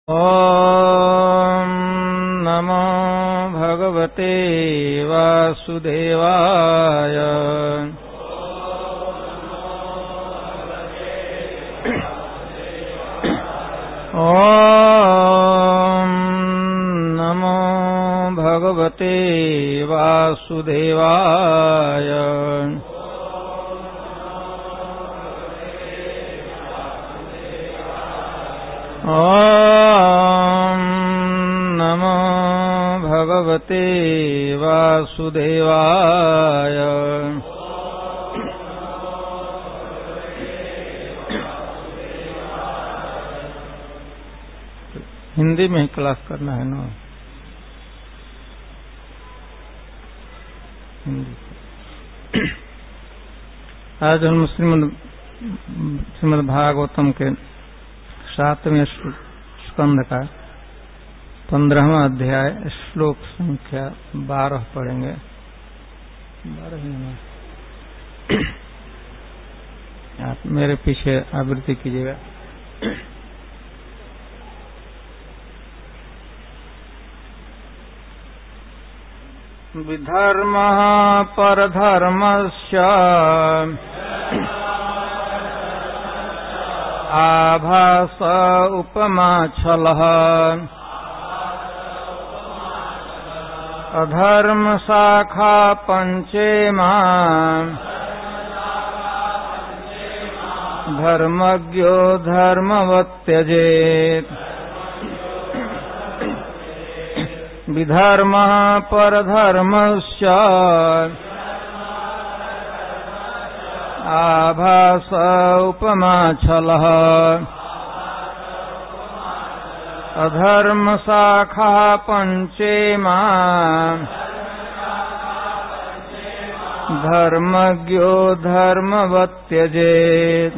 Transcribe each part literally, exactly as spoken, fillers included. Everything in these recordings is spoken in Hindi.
ॐ नमो भगवते वासुदेवाय। ॐ नमो भगवते वासुदेवाय। ॐ नमो भगवते वासुदेवाय। हिंदी में ही क्लास करना है ना। हिंदी आज हम श्रीमद् श्रीमद् भागवतम के सातवें स्कंद का पंद्रहवां अध्याय श्लोक संख्या बारह पढ़ेंगे। बारह ही ना, आप मेरे पीछे आवृत्ति कीजिएगा। विधर्मः परधर्मस्य आभास उपमाच्छलः अधर्म शाखा पंचेमा धर्मज्ञो धर्मवत् त्यजेत्। विधर्मः परधर्मस्य आभास उपमाच्छलः अधर्म शाखा पंचेमा धर्मज्ञो धर्मवत् त्यजेत्।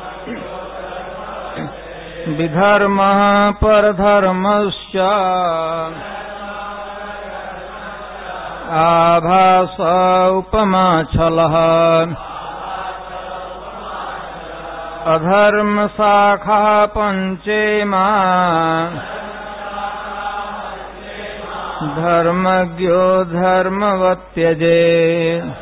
विधर्मः परधर्मस्य आभास उपमाच्छलः अधर्म शाखा पंचेमा धर्मज्ञो धर्मवत् त्यजेत्।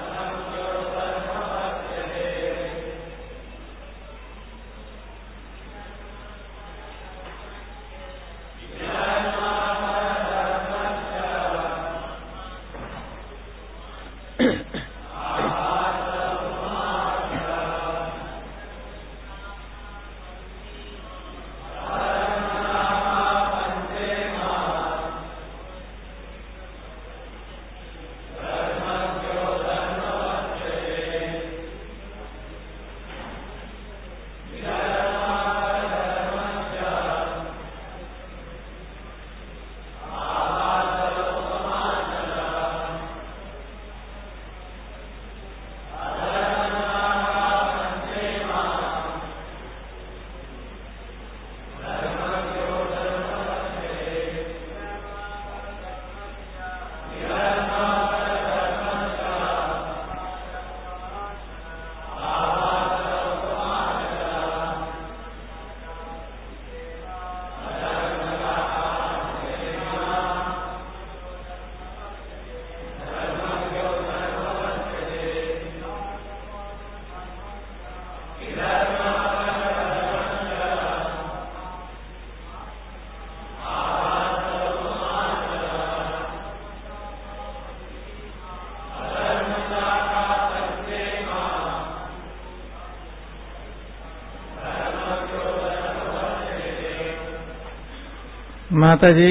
माता जी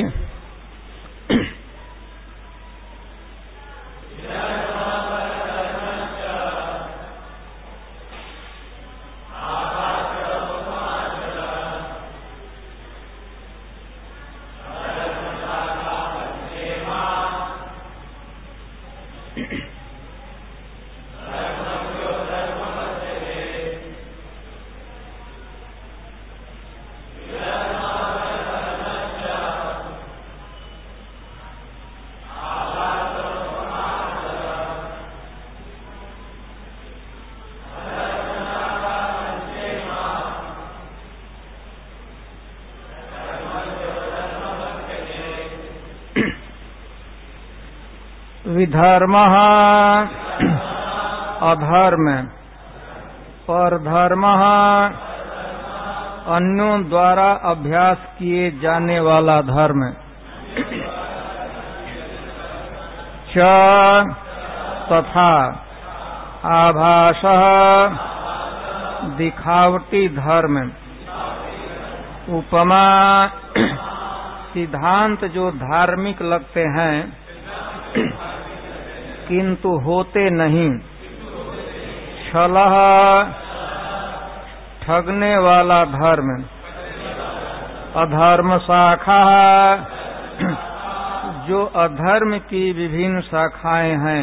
विधर्मः अधर्म, परधर्मः अन्यों द्वारा अभ्यास किए जाने वाला धर्म, च तथा आभासः दिखावटी धर्म, उपमा सिद्धांत जो धार्मिक लगते हैं किंतु होते नहीं, छलः ठगने वाला धर्म, अधर्म शाखा जो अधर्म की विभिन्न शाखाएं हैं,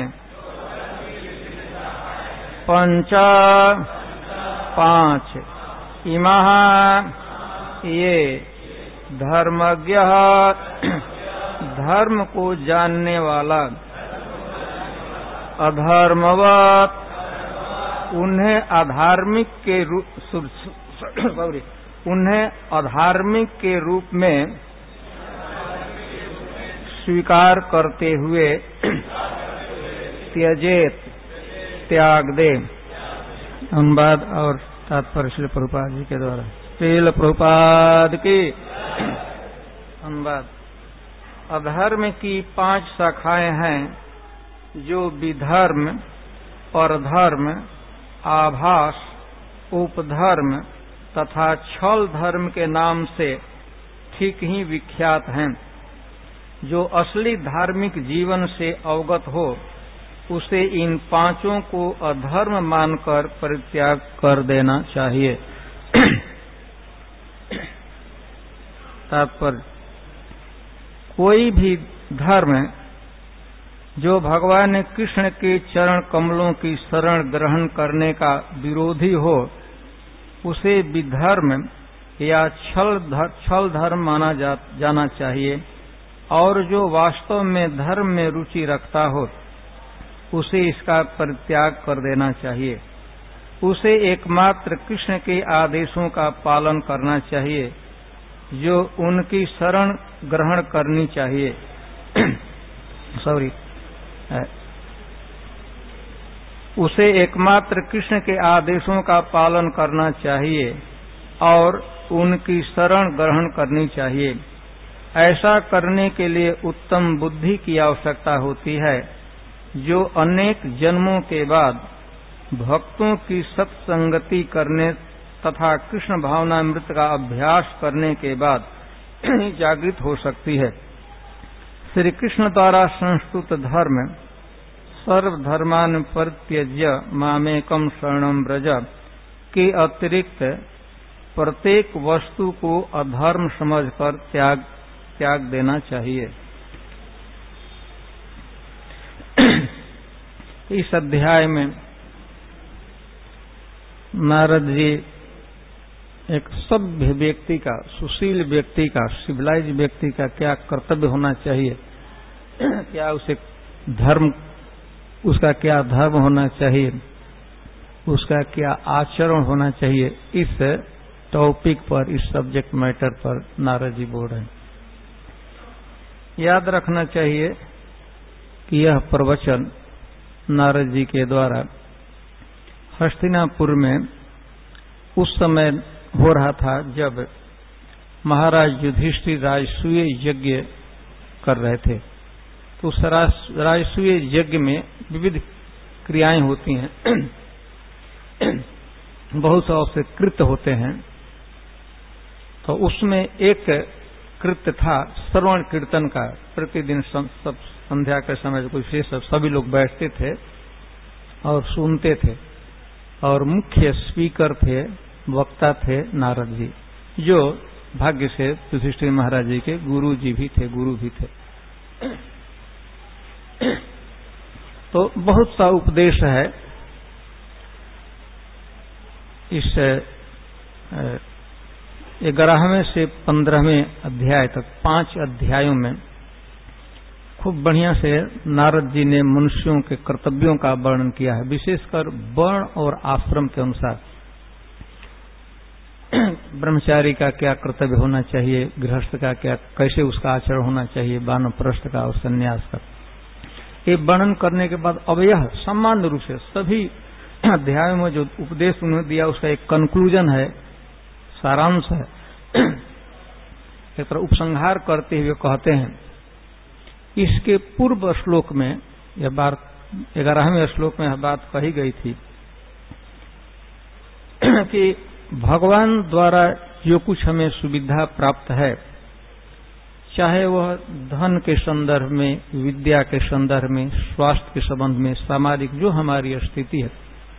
पंच पांच, इमः ये धर्मज्ञ धर्म को जानने वाला, अधर्मवत् उन्हें अधार्मिक के रूप उन्हें अधार्मिक के रूप में स्वीकार करते हुए त्यजेत त्याग दे। अनुवाद और तात्पर्य श्रील प्रभुपाद जी के द्वारा। श्रील प्रभुपाद की अनुवाद। अधर्म की पांच शाखाएं हैं जो विधर्म, परधर्म, आभास, उपधर्म तथा छल धर्म के नाम से ठीक ही विख्यात हैं। जो असली धार्मिक जीवन से अवगत हो उसे इन पांचों को अधर्म मानकर परित्याग कर देना चाहिए। तात्पर्य, कोई भी धर्म जो भगवान कृष्ण के चरण कमलों की शरण ग्रहण करने का विरोधी हो उसे विधर्म या छल धर, छल धर्म माना जा, जाना चाहिए, और जो वास्तव में धर्म में रुचि रखता हो उसे इसका परित्याग कर देना चाहिए। उसे एकमात्र कृष्ण के आदेशों का पालन करना चाहिए, जो उनकी शरण ग्रहण करनी चाहिए। सॉरी उसे एकमात्र कृष्ण के आदेशों का पालन करना चाहिए और उनकी शरण ग्रहण करनी चाहिए। ऐसा करने के लिए उत्तम बुद्धि की आवश्यकता होती है, जो अनेक जन्मों के बाद भक्तों की सत्संगति करने तथा कृष्ण भावनामृत का अभ्यास करने के बाद जागृत हो सकती है। श्री कृष्ण द्वारा संस्तुत धर्म सर्वधर्मान परित्यज्य मामेकम शरणम व्रज के अतिरिक्त प्रत्येक वस्तु को अधर्म समझकर त्याग त्याग देना चाहिए। इस अध्याय में नारद जी एक सभ्य व्यक्ति का, सुशील व्यक्ति का, सिविलाइज व्यक्ति का क्या कर्तव्य होना चाहिए, क्या उसे धर्म, उसका क्या धर्म होना चाहिए, उसका क्या आचरण होना चाहिए, इस टॉपिक पर, इस सब्जेक्ट मैटर पर नारद जी बोल रहे हैं। याद रखना चाहिए कि यह प्रवचन नारद जी के द्वारा हस्तिनापुर में उस समय हो रहा था जब महाराज युधिष्ठिर राजसूय यज्ञ कर रहे थे। तो उस राजसूय यज्ञ में विविध क्रियाएं होती हैं, बहुत से कृत्य होते हैं। तो उसमें एक कृत्य था श्रवण कीर्तन का। प्रतिदिन सब संध्या के समय कोई विशेष सभी लोग बैठते थे और सुनते थे, और मुख्य स्पीकर थे, वक्ता थे नारद जी, जो भाग्य से युधिष्ठिर महाराज जी के गुरु जी भी थे, गुरु भी थे। तो बहुत सा उपदेश है इस ग्यारहवें से पंद्रहवें अध्याय तक, पांच अध्यायों में खूब बढ़िया से नारद जी ने मनुष्यों के कर्तव्यों का वर्णन किया है, विशेषकर वर्ण और आश्रम के अनुसार। ब्रह्मचारी का क्या कर्तव्य होना चाहिए, गृहस्थ का क्या, कैसे उसका आचरण होना चाहिए, वानप्रस्थ का और सन्यास का। ये वर्णन करने के बाद अब यह सामान्य रूप से सभी अध्यायों में जो उपदेश उन्होंने दिया उसका एक कंक्लूजन है, सारांश है। एक तरह उपसंहार करते हुए कहते हैं, इसके पूर्व श्लोक में यह बात, ग्यारहवें श्लोक में यह बात कही गई थी कि भगवान द्वारा जो कुछ हमें सुविधा प्राप्त है, चाहे वह धन के संदर्भ में, विद्या के संदर्भ में, स्वास्थ्य के संबंध में, सामाजिक जो हमारी स्थिति है,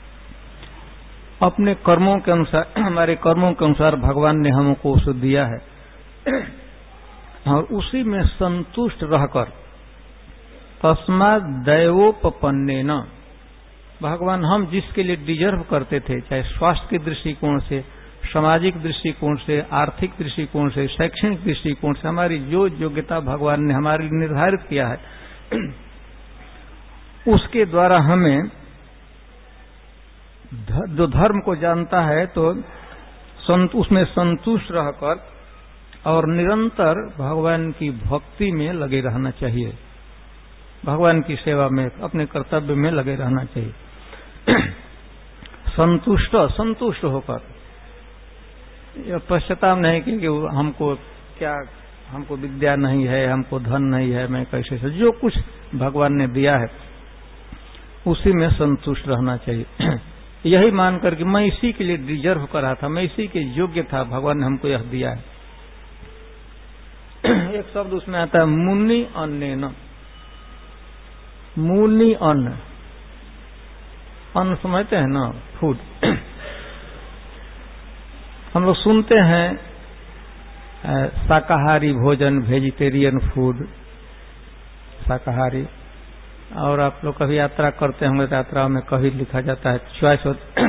अपने कर्मों के अनुसार, हमारे कर्मों के अनुसार भगवान ने हमको उसे दिया है और उसी में संतुष्ट रहकर तस्मात् दैवोपपन्नेन, भगवान हम जिसके लिए डिजर्व करते थे, चाहे स्वास्थ्य के दृष्टिकोण से, सामाजिक दृष्टिकोण से, आर्थिक दृष्टिकोण से, शैक्षणिक दृष्टिकोण से, हमारी जो योग्यता भगवान ने हमारे लिए निर्धारित किया है, उसके द्वारा हमें जो धर्म को जानता है तो उसमें संतुष्ट रहकर और निरंतर भगवान की भक्ति में लगे रहना चाहिए, भगवान की सेवा में, अपने कर्तव्य में लगे रहना चाहिए। संतुष्ट संतुष्ट होकर, यह पश्चाताप नहीं कि हमको क्या, हमको विद्या नहीं है, हमको धन नहीं है, मैं कैसे से, जो कुछ भगवान ने दिया है उसी में संतुष्ट रहना चाहिए। यही मानकर कि मैं इसी के लिए डिजर्व कर रहा था, मैं इसी के योग्य था, भगवान ने हमको यह दिया है। एक शब्द उसमें आता है मुनि अन्नेन, मुनि अन्न, अन्न समझते हैं ना, फूड। हम लोग सुनते हैं शाकाहारी भोजन, वेजिटेरियन फूड, शाकाहारी, और आप लोग कभी यात्रा करते होंगे तो यात्रा में कभी लिखा जाता है चॉइस होता,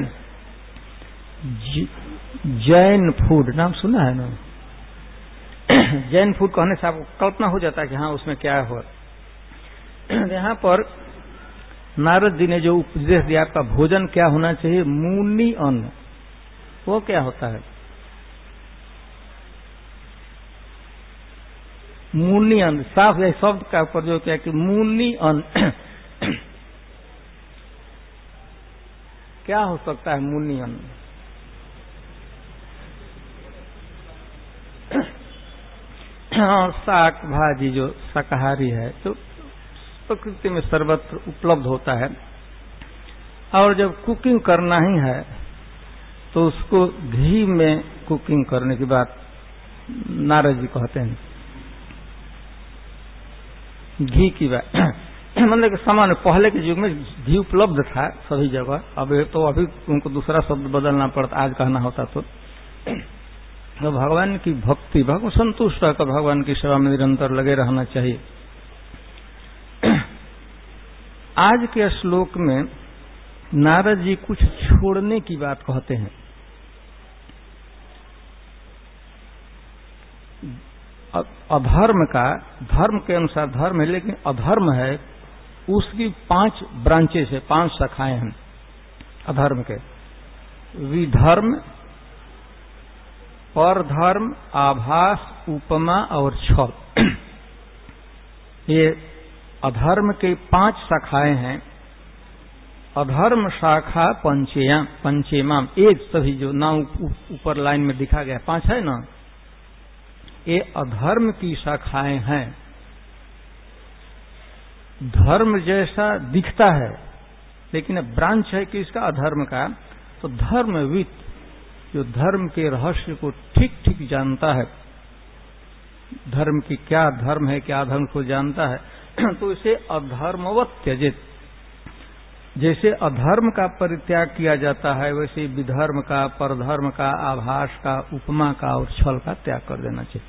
जैन फूड, नाम सुना है ना? जैन फूड कहने से आपको कल्पना हो जाता है कि हाँ उसमें क्या हो। यहाँ पर नारद जी ने जो उपदेश दिया, आपका भोजन क्या होना चाहिए, मुनि अन्न, वो क्या होता है? मुनि अन्न, साफ है शब्द का प्रयोग किया कि मुनि अन्न क्या हो सकता है मुनि अन्न? हाँ, शाक भाजी जो शाकाहारी है तो प्रकृति में सर्वत्र उपलब्ध होता है, और जब कुकिंग करना ही है तो उसको घी में कुकिंग करने की बात नारद जी कहते हैं, घी की बात। मतलब कि सामान्य पहले के युग में घी उपलब्ध था सभी जगह, अब तो अभी उनको दूसरा शब्द बदलना पड़ता, आज कहना होता तो, तो भगवान की भक्ति, भगवान संतुष्ट रहकर भगवान की सेवा में निरंतर लगे रहना चाहिए। आज के श्लोक में नारद जी कुछ छोड़ने की बात कहते हैं। अधर्म का, धर्म के अनुसार धर्म है लेकिन अधर्म है, उसकी पांच ब्रांचेस है, पांच शाखाएं हैं अधर्म के, विधर्म, परधर्म, आभास, उपमा और छल। ये अधर्म के पांच शाखाएं हैं। अधर्म शाखा पंचेया पंचेमाम, एक सभी जो नाम ऊपर लाइन में दिखा गया पांच है ना, ये अधर्म की शाखाएं हैं। धर्म जैसा दिखता है लेकिन ब्रांच है कि इसका अधर्म का, तो धर्मविद जो धर्म के रहस्य को ठीक ठीक जानता है, धर्म की क्या धर्म है क्या अधर्म को जानता है, तो इसे अधर्मवत त्यजित, जैसे अधर्म का परित्याग किया जाता है वैसे विधर्म का, परधर्म का, आभास का, उपमा का और छल का त्याग कर देना चाहिए।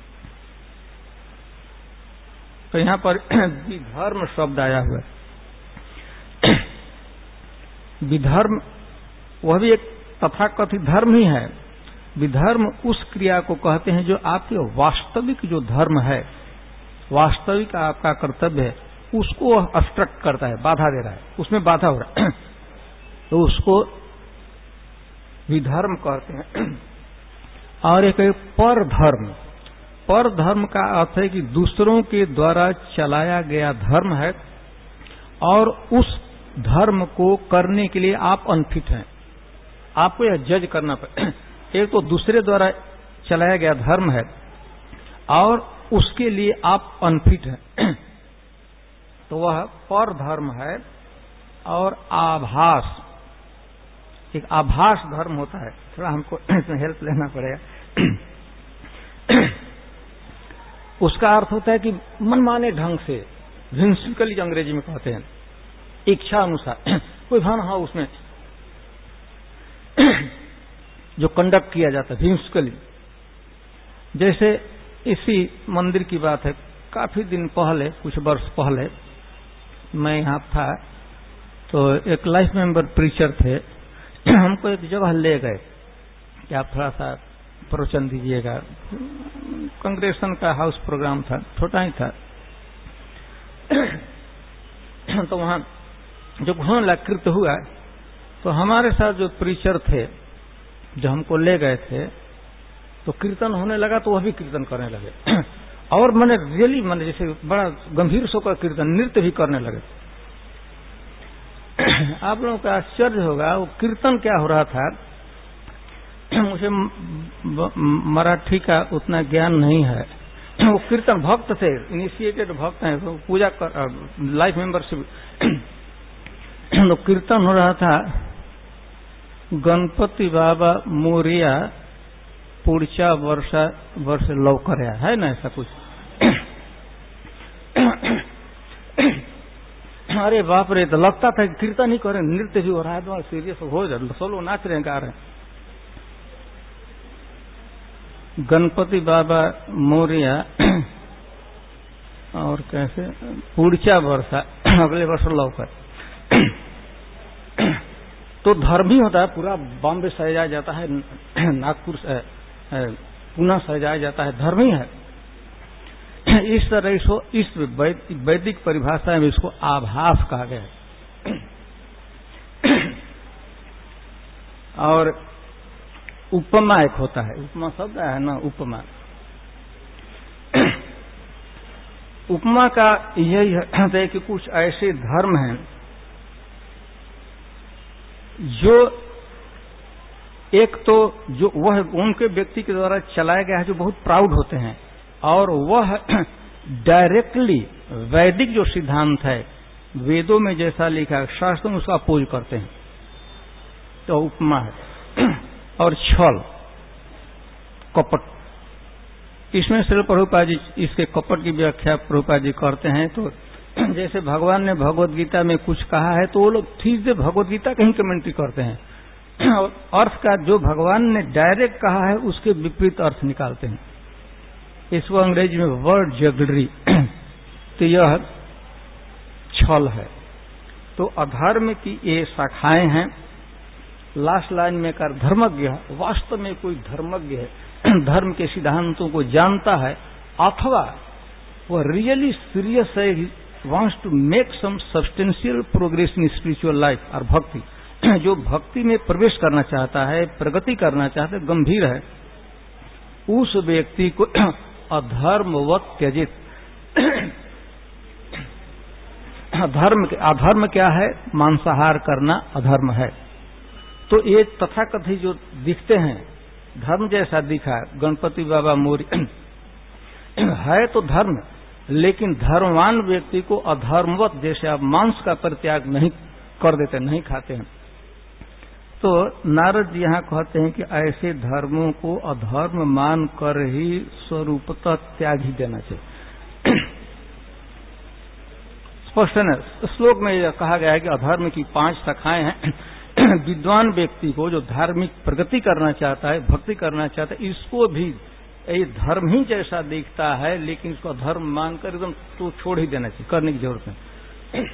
तो यहां पर विधर्म शब्द आया हुआ है। विधर्म वह भी एक तथाकथित धर्म ही है। विधर्म उस क्रिया को कहते हैं जो आपके वास्तविक जो धर्म है, वास्तविक आपका कर्तव्य है, उसको अब्स्ट्रक्ट करता है, बाधा दे रहा है, उसमें बाधा हो रहा है, तो उसको विधर्म कहते हैं। और एक पर धर्म, पर धर्म का अर्थ है कि दूसरों के द्वारा चलाया गया धर्म है और उस धर्म को करने के लिए आप अनफिट हैं। आपको यह जज करना पड़े। एक तो दूसरे द्वारा चलाया गया धर्म है और उसके लिए आप अनफिट हैं, तो वह पर धर्म है। और आभास, एक आभास धर्म होता है, थोड़ा हमको इसमें हेल्प लेना पड़ेगा। उसका अर्थ होता है कि मनमाने ढंग से, व्हिम्सिकली अंग्रेजी में कहते हैं, इच्छा अनुसार कोई भान हो उसमें जो कंडक्ट किया जाता है व्हिम्सिकली। जैसे इसी मंदिर की बात है, काफी दिन पहले, कुछ वर्ष पहले मैं यहाँ था, तो एक लाइफ मेंबर प्रीचर थे, हमको एक जगह ले गए कि आप थोड़ा सा प्रवचन दीजिएगा। कांग्रेसन का हाउस प्रोग्राम था, छोटा ही था। तो वहां जो घोड़ा कृत हुआ, तो हमारे साथ जो प्रीचर थे जो हमको ले गए थे, तो कीर्तन होने लगा तो वह भी कीर्तन करने लगे। और मैंने रियली मैंने जैसे बड़ा गंभीर होकर कीर्तन, नृत्य भी करने लगे। आप लोगों का आश्चर्य होगा, वो कीर्तन क्या हो रहा था। मुझे मराठी का उतना ज्ञान नहीं है। वो कीर्तन भक्त थे, इनिशिएटेड भक्त हैं, तो पूजा कर, लाइफ मेंबरशिप। तो कीर्तन हो रहा था, गणपति बाबा मोरिया पुढच्या वर्षा वर्ष लवकर है ना, ऐसा कुछ। अरे बाप रे, तो लगता था कि कीर्तन ही करें, नृत्य भी हो रहा है, तो सीरियस हो जाए, सोलो नाच रहे हैं, गा रहे हैं। गणपति बाबा मोरिया और कैसे पुढच्या वर्षा, अगले वर्ष लवकर। तो धर्म ही होता है, पूरा बॉम्बे सजाया जाता है, नागपुर से पुणे सजाया जाता है, धर्म ही है। इस तरह इसको, इस वैदिक परिभाषा में इसको आभास कहा गया है। और उपमा एक होता है, उपमा शब्द है ना, उपमा। उपमा का यही है कि कुछ ऐसे धर्म हैं जो एक तो जो वह उनके व्यक्ति के द्वारा चलाया गया है, जो बहुत प्राउड होते हैं, और वह डायरेक्टली वैदिक जो सिद्धांत है, वेदों में जैसा लिखा है, शास्त्रों में उसका अपोज करते हैं, तो उपमा है। और छल, कपट, इसमें श्रील प्रभुपाद जी इसके कपट की व्याख्या प्रभुपाद जी करते हैं। तो जैसे भगवान ने भगवत गीता में कुछ कहा है, तो वो लोग ठीक से भगवत गीता कहीं कमेंट्री करते हैं, और अर्थ का जो भगवान ने डायरेक्ट कहा है उसके विपरीत अर्थ निकालते हैं। इसको अंग्रेजी में वर्ड जगलरी, तो यह छल है। तो अधर्म की ये शाखाएं हैं। लास्ट लाइन में कर धर्मज्ञ, वास्तव में कोई धर्मज्ञ है, धर्म के सिद्धांतों को जानता है, अथवा वह रियली सीरियस है, wants to make some substantial progress in spiritual life और भक्ति, जो भक्ति में प्रवेश करना चाहता है, प्रगति करना चाहता है, गंभीर है, उस व्यक्ति को अधर्मवत त्यजित। धर्म, अधर्म क्या है? मांसाहार करना अधर्म है। तो ये तथाकथित जो दिखते हैं, धर्म जैसा दिखा, गणपति बाबा मोरी है तो धर्म, लेकिन धर्मवान व्यक्ति को अधर्मवत, जैसे आप मांस का परित्याग नहीं कर देते, नहीं खाते हैं। तो नारद जी यहाँ कहते हैं कि ऐसे धर्मों को अधर्म मान कर ही स्वरूपतः त्याग ही देना चाहिए। स्पष्ट है ना, श्लोक में यह कहा गया है कि अधर्म की पांच शाखाएं हैं। विद्वान व्यक्ति को जो धार्मिक प्रगति करना चाहता है, भक्ति करना चाहता है, इसको भी ये धर्म ही जैसा दिखता है, लेकिन इसको धर्म मानकर एकदम तो छोड़ ही देना चाहिए, करने की जरूरत नहीं।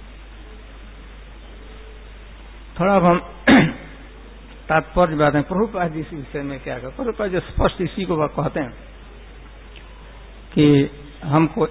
थोड़ा अब हम तात्पर्य बात है, प्रभुपाद जी इस विषय में क्या कर, प्रभुपाद जी स्पष्ट इसी को कहते हैं कि हमको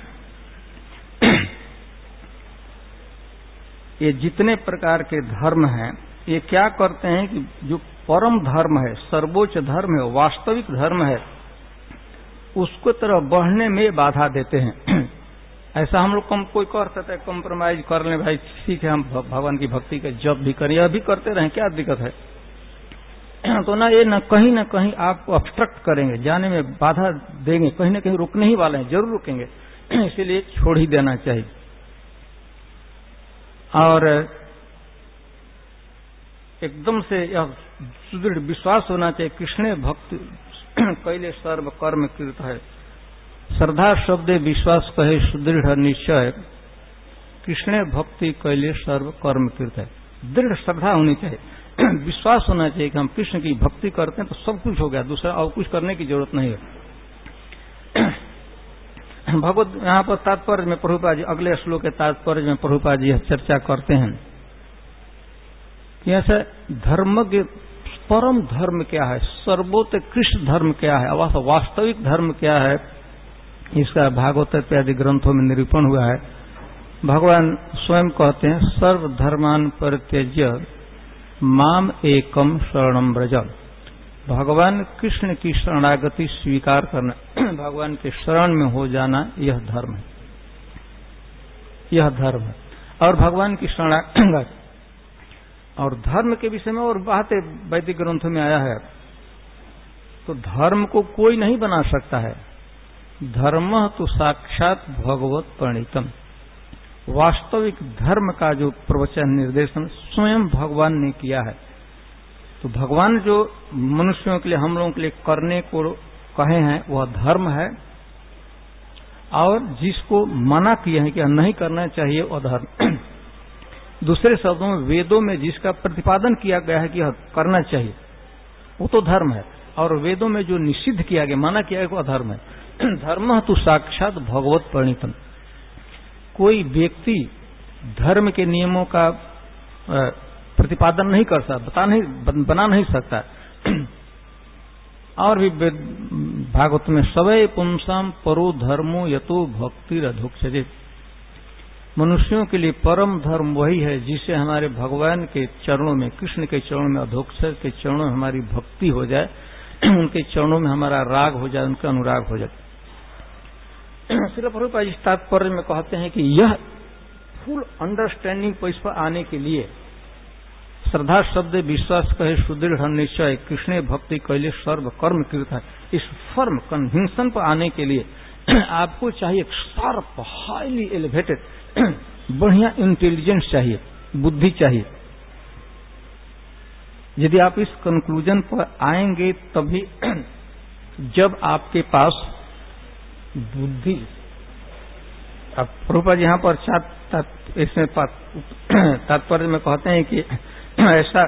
ये जितने प्रकार के धर्म हैं, ये क्या करते हैं कि जो परम धर्म है, सर्वोच्च धर्म है, वास्तविक धर्म है, उसको तरफ बढ़ने में बाधा देते हैं। ऐसा हम लोग कम कोई कर सकते हैं, कॉम्प्रोमाइज कर लें भाई, ठीक है हम भगवान की भक्ति का जप भी करें, यह भी करते रहें, क्या दिक्कत है। तो ना ये न कहीं ना कहीं आपको ऑब्स्ट्रक्ट करेंगे, जाने में बाधा देंगे, कहीं ना कहीं रुकने ही वाले हैं, जरूर रुकेंगे। इसीलिए छोड़ ही देना चाहिए। और एकदम से यह सुदृढ़ विश्वास होना चाहिए, कृष्ण भक्ति कैले सर्व कर्म कृत है। श्रद्धा शब्द विश्वास कहे सुदृढ़ निश्चय, कृष्ण भक्ति कैले सर्व कर्म कृत है। दृढ़ श्रद्धा होनी चाहिए, विश्वास होना चाहिए कि हम कृष्ण की भक्ति करते हैं तो सब कुछ हो गया, दूसरा और कुछ करने की जरूरत नहीं है। भगवत यहाँ पर तात्पर्य में प्रभुपाद जी अगले श्लोक के तात्पर्य में प्रभुपाद जी चर्चा करते हैं कि ऐसे धर्म के परम धर्म क्या है, सर्वोत्कृष्ट धर्म क्या है, वास्तविक धर्म क्या है, इसका भागवत इत्यादि ग्रंथों में निरूपण हुआ है। भगवान स्वयं कहते हैं सर्व धर्मान परित्यज्य माम एकम शरणम व्रज। भगवान कृष्ण की शरणागति स्वीकार करना, भगवान के शरण में हो जाना, यह धर्म है, यह धर्म है। और भगवान की शरणागति और धर्म के विषय में और बातें वैदिक ग्रंथों में आया है। तो धर्म को कोई नहीं बना सकता है। धर्म तो साक्षात भगवत प्रणीतम, वास्तविक धर्म का जो प्रवचन निर्देशन स्वयं भगवान ने किया है। तो भगवान जो मनुष्यों के लिए, हम लोगों के लिए करने को कहे हैं वह धर्म है, और जिसको मना किए हैं कि नहीं करना चाहिए वह धर्म। दूसरे शब्दों में वेदों में जिसका प्रतिपादन किया गया है कि यह करना चाहिए वो तो धर्म है, और वेदों में जो निषिद्ध किया गया, मना किया गया वह धर्म है। धर्म तो साक्षात भगवत प्रणीतम। कोई व्यक्ति धर्म के नियमों का प्रतिपादन नहीं कर सकता, बता नहीं बना नहीं सकता। और भी भागवत में सवै पुंसाम परो धर्मो यतो भक्तिरधोक्षजे, मनुष्यों के लिए परम धर्म वही है जिसे हमारे भगवान के चरणों में, कृष्ण के चरणों में, अधोक्षर के चरणों में हमारी भक्ति हो जाए, उनके चरणों में हमारा राग हो जाए, उनका अनुराग हो जाए। श्रील प्रभुपाद इस तात्पर्य में कहते हैं कि यह फुल अंडरस्टैंडिंग पर इस पर आने के लिए श्रद्धा शब्द विश्वास कहे सुदृढ़ निश्चय कृष्ण भक्ति कैले सर्व कर्म कृत है। इस फर्म कन्विंशन पर आने के लिए आपको चाहिए शार्प, हाईली एलिवेटेड, बढ़िया इंटेलिजेंस चाहिए, बुद्धि चाहिए। यदि आप इस कंक्लूजन पर आएंगे तभी, जब आपके पास बुद्धि, अब प्रभुपाद यहाँ पर चार इसमें तात्पर्य में कहते हैं कि ऐसा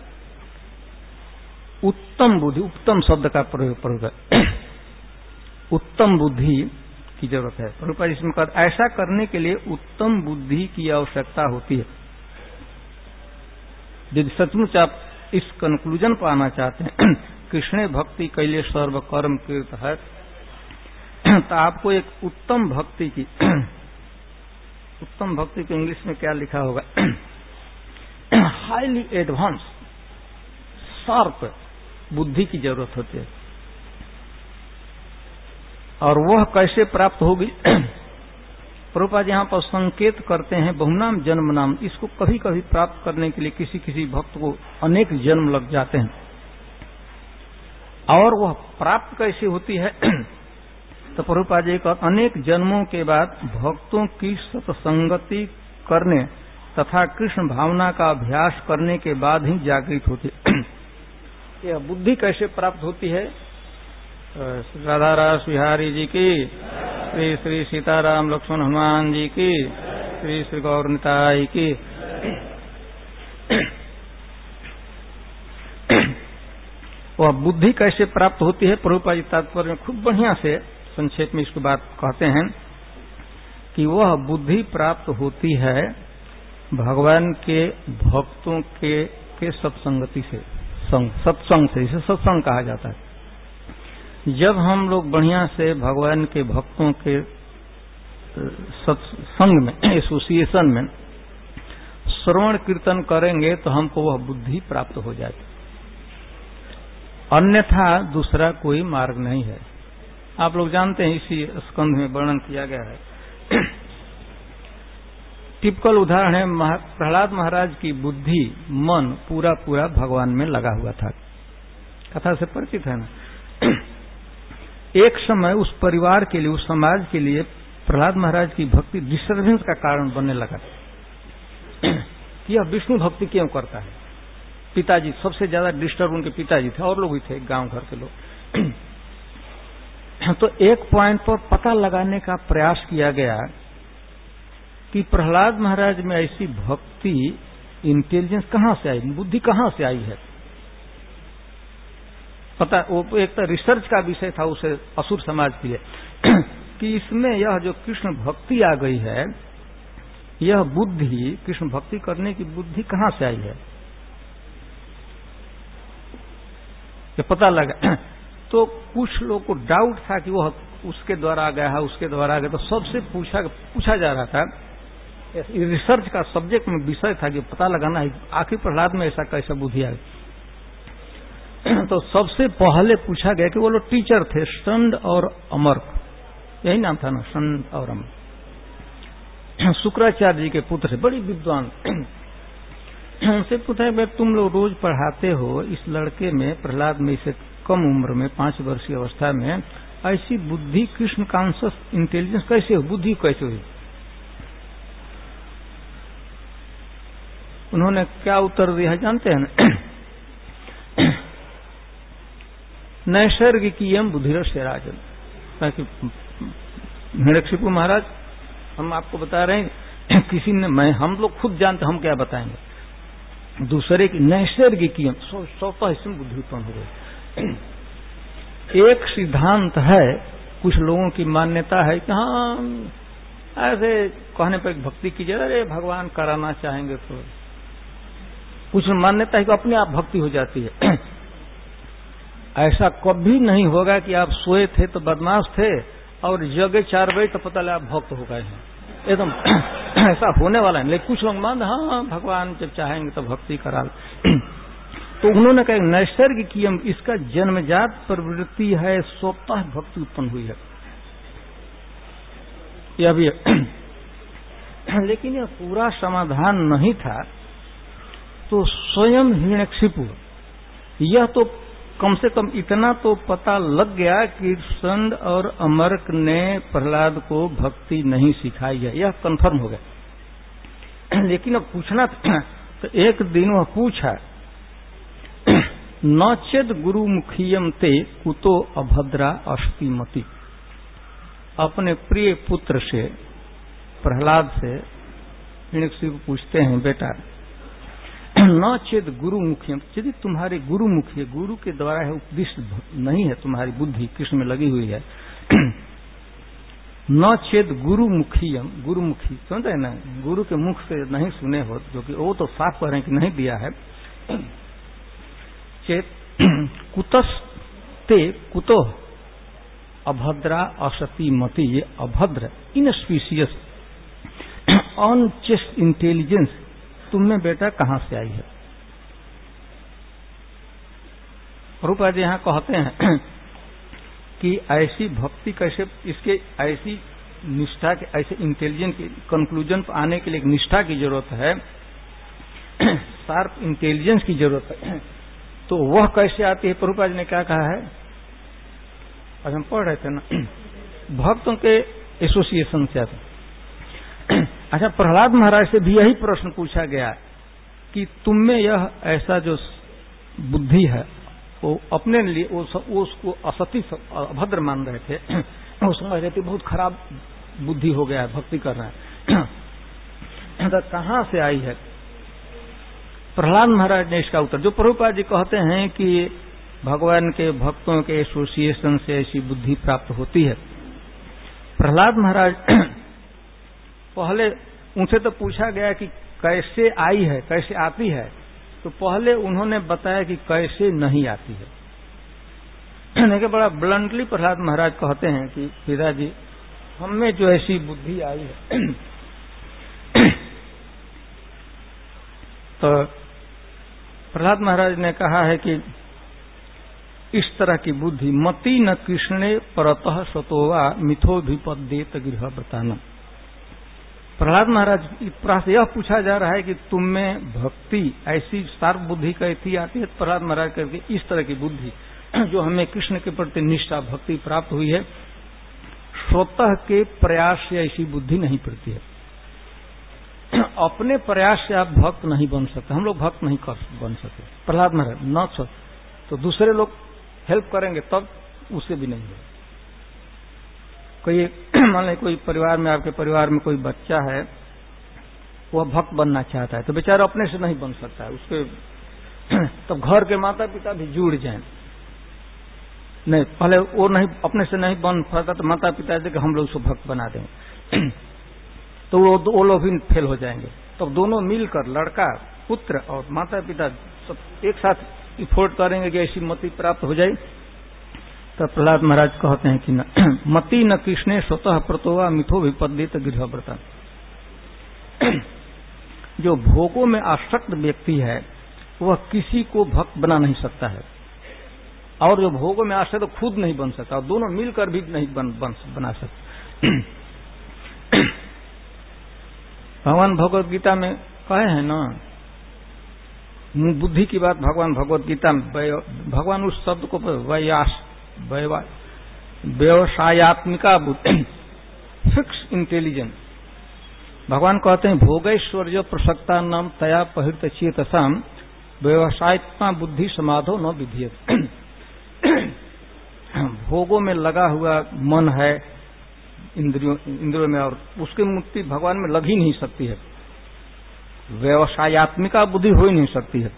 उत्तम बुद्धि, उत्तम शब्द का प्रयोग है, उत्तम बुद्धि की जरूरत है। प्रभुपाद इसमें कहते ऐसा करने के लिए उत्तम बुद्धि की आवश्यकता होती है। यदि सचमुच आप इस कंक्लूजन पर आना चाहते हैं, कृष्ण भक्ति कैले सर्व कर्म कृत है, तो आपको एक उत्तम भक्ति की, उत्तम भक्ति को इंग्लिश में क्या लिखा होगा, हाईली एडवांस शार्प बुद्धि की जरूरत होती है। और वह कैसे प्राप्त होगी, प्रभुपाद यहाँ पर संकेत करते हैं बहुनाम जन्म नाम। इसको कभी कभी प्राप्त करने के लिए किसी किसी भक्त को अनेक जन्म लग जाते हैं। और वह प्राप्त कैसे होती है, तो प्रभुपाद जी का अनेक जन्मों के बाद भक्तों की सत्संगति करने तथा कृष्ण भावना का अभ्यास करने के बाद ही जागृत होती है। यह बुद्धि कैसे प्राप्त होती है, राधा रास बिहारी जी की, श्री श्री सीताराम लक्ष्मण हनुमान जी की, श्री श्री गौर निताई की। वह बुद्धि कैसे प्राप्त होती है, प्रभुपाद जी तात्पर्य में खूब बढ़िया से संक्षेप में इसकी बात कहते हैं कि वह बुद्धि प्राप्त होती है भगवान के भक्तों के के सत्संगति से, संग, सत्संग से। इसे सत्संग कहा जाता है। जब हम लोग बढ़िया से भगवान के भक्तों के सत्संग में, एसोसिएशन में श्रवण कीर्तन करेंगे तो हमको वह बुद्धि प्राप्त हो जाती, अन्यथा दूसरा कोई मार्ग नहीं है। आप लोग जानते हैं, इसी स्कंध में वर्णन किया गया है टिपिकल उदाहरण है, प्रहलाद महाराज की बुद्धि, मन पूरा पूरा भगवान में लगा हुआ था। कथा से परिचित है ना। एक समय उस परिवार के लिए, उस समाज के लिए प्रहलाद महाराज की भक्ति डिस्टर्बेंस का कारण बनने लगा कि यह विष्णु भक्ति क्यों करता है। पिताजी सबसे ज्यादा डिस्टर्ब उनके पिताजी थे, और लोग भी थे गांव घर के लोग। तो एक पॉइंट पर पता लगाने का प्रयास किया गया कि प्रहलाद महाराज में ऐसी भक्ति, इंटेलिजेंस कहां से आई, बुद्धि कहां से आई है। पता, वो एक तो रिसर्च का विषय था उसे असुर समाज के लिए कि इसमें यह जो कृष्ण भक्ति आ गई है, यह बुद्धि, कृष्ण भक्ति करने की बुद्धि कहां से आई है, ये पता लगा। तो कुछ लोगों को डाउट था कि वह उसके द्वारा आ गया है, उसके द्वारा आ गया। तो सबसे पूछा पूछा जा रहा था, रिसर्च का सब्जेक्ट में विषय था कि पता लगाना है आखिर प्रहलाद में ऐसा कैसा बुद्धि आ गई। तो सबसे पहले पूछा गया कि वो लोग टीचर थे, षंड और अमर्क, यही नाम था ना, षंड और अमर्क, शुक्राचार्य जी के पुत्र थे, बड़ी विद्वान। उनसे पूछा कि तुम लोग रोज पढ़ाते हो, इस लड़के में, प्रहलाद में, इसे कम उम्र में, पांच वर्षीय अवस्था में ऐसी बुद्धि, कृष्ण कॉन्शियस इंटेलिजेंस कैसे हो, बुद्धि कैसे हुई। उन्होंने क्या उत्तर दिया जानते हैं ना? नैसर्गिकीयम बुद्धिरस्य राजन। ताकि हिरण्यकशिपु महाराज, हम आपको बता रहे हैं, किसी ने, मैं, हम लोग खुद जानते, हम क्या बताएंगे। दूसरे की नैसर्गिकीयम, स्वतः इसमें बुद्धि उत्पन्न हो गई। एक सिद्धांत है, कुछ लोगों की मान्यता है कि हाँ ऐसे कहने पर भक्ति कीजिए, अरे भगवान कराना चाहेंगे तो। कुछ मान्यता है कि अपने आप भक्ति हो जाती है। ऐसा कभी नहीं होगा कि आप सोए थे तो बदमाश थे और जगे चार बजे तो पता लगा आप भक्त हो गए हैं, एकदम ऐसा होने वाला है। लेकिन कुछ लोग मान, हाँ भगवान जब चाहेंगे तो भक्ति करा। तो उन्होंने कहा नैसर्गिकीयम, इसका जन्मजात प्रवृत्ति है, स्वतः भक्ति उत्पन्न हुई है, यह भी है। लेकिन यह पूरा समाधान नहीं था। तो स्वयं हिरण्यकशिपु, यह तो कम से कम इतना तो पता लग गया कि षंड और अमर्क ने प्रहलाद को भक्ति नहीं सिखाई है, यह कंफर्म हो गया। लेकिन अब पूछना था, तो एक दिन वह पूछा, नचेद गुरु मुखियम ते कुतो अभद्रा अस्ति मति। अपने प्रिय पुत्र से, प्रहलाद से हिरण्यकशिपु पूछते हैं, बेटा न चेद गुरु मुखियम, यदि तुम्हारे गुरु मुखी है, गुरु के द्वारा है उपदिष्ट नहीं है, तुम्हारी बुद्धि कृष्ण में लगी हुई है। न चेद गुरु मुखियम, गुरुमुखी समझ रहे ना, गुरु के मुख से नहीं सुने हो, जो कि वो तो साफ कह रहे हैं कि नहीं दिया है। चेत कुतस्ते कुतो अभद्रा असती मति, ये अभद्र, इनस्पीशियस, अनचेस्ट इंटेलिजेंस तुमने बेटा कहां से आई है। रूपा जी यहां कहते हैं कि ऐसी भक्ति कैसे, इसके ऐसी निष्ठा के, ऐसे इंटेलिजेंट कंक्लूजन पर आने के लिए एक निष्ठा की जरूरत है, शार्प इंटेलिजेंस की जरूरत है। तो वह कैसे आती है, प्रभुपाद जी ने क्या कहा है, आज हम पढ़ रहे थे ना, भक्तों के एसोसिएशन से आते। अच्छा, प्रहलाद महाराज से भी यही प्रश्न पूछा गया कि तुम में यह ऐसा जो बुद्धि है, वो अपने लिए वो, वो उसको असती अभद्र मान रहे थे, वो समझ रहे थे बहुत खराब बुद्धि हो गया है, भक्ति कर रहे हैं। तो कहां से आई है? प्रहलाद महाराज ने इसका उत्तर, जो प्रभुपाद जी कहते हैं कि भगवान के भक्तों के एसोसिएशन से ऐसी बुद्धि प्राप्त होती है। प्रहलाद महाराज पहले उनसे तो पूछा गया कि कैसे आई है, कैसे आती है, तो पहले उन्होंने बताया कि कैसे नहीं आती है। देखिए बड़ा ब्लंटली प्रहलाद महाराज कहते हैं कि पिताजी हम में जो ऐसी बुद्धि आई है, तो प्रहलाद महाराज ने कहा है कि इस तरह की बुद्धि मति न कृष्णे परतः सतोवा मिथो विपद्येत गृह व्रतान। प्रहलाद महाराज यह पूछा जा रहा है कि तुम में भक्ति ऐसी सार्क बुद्धि कैसी आती है? प्रहलाद महाराज करके इस तरह की बुद्धि जो हमें कृष्ण के प्रति निष्ठा भक्ति प्राप्त हुई है, स्वतः के प्रयास से ऐसी बुद्धि नहीं पड़ती है। अपने प्रयास से आप भक्त नहीं बन सकते, हम लोग भक्त नहीं कर बन सकते। प्रहलाद महाराज न सो तो दूसरे लोग हेल्प करेंगे तब, उससे भी नहीं है। कोई मान लें कोई परिवार में, आपके परिवार में कोई बच्चा है, वह भक्त बनना चाहता है तो बेचारा अपने से नहीं बन सकता है, उसके तब घर के माता पिता भी जुड़ जाएं। नहीं, पहले वो नहीं, अपने से नहीं बन पाता तो माता पिता से हम लोग उसको भक्त बना दें तो वो वो लोग भी फेल हो जाएंगे। तब तो दोनों मिलकर, लड़का पुत्र और माता पिता सब एक साथ इफोर्ट करेंगे कि ऐसी मति प्राप्त हो जाए। तब प्रहलाद महाराज कहते हैं कि न मति न कृष्णे स्वतः प्रतोवा मिथो विपद्येत गृहव्रता। जो भोगों में आसक्त व्यक्ति है वह किसी को भक्त बना नहीं सकता है, और जो भोगों में आसक्त तो खुद नहीं बन सकता, और दोनों मिलकर भी नहीं बन, बन बना सकते। भगवान भगवत गीता में कहे हैं ना, बुद्धि की बात भगवान भगवत गीता में, भगवान उस शब्द को वयास व्यवसायत्मिका बुद्धि, फिक्स इंटेलिजेंस, भगवान कहते हैं भोगैश्वर्य प्रसक्ता नाम तया पहित चेतसाम व्यवसायत्मा बुद्धि समाधो न विधीयते। भोगों में लगा हुआ मन है इंद्रियों इंद्रियों में, और उसकी मुक्ति भगवान में लग ही नहीं सकती है, व्यवसायत्मिका बुद्धि हो ही नहीं सकती है।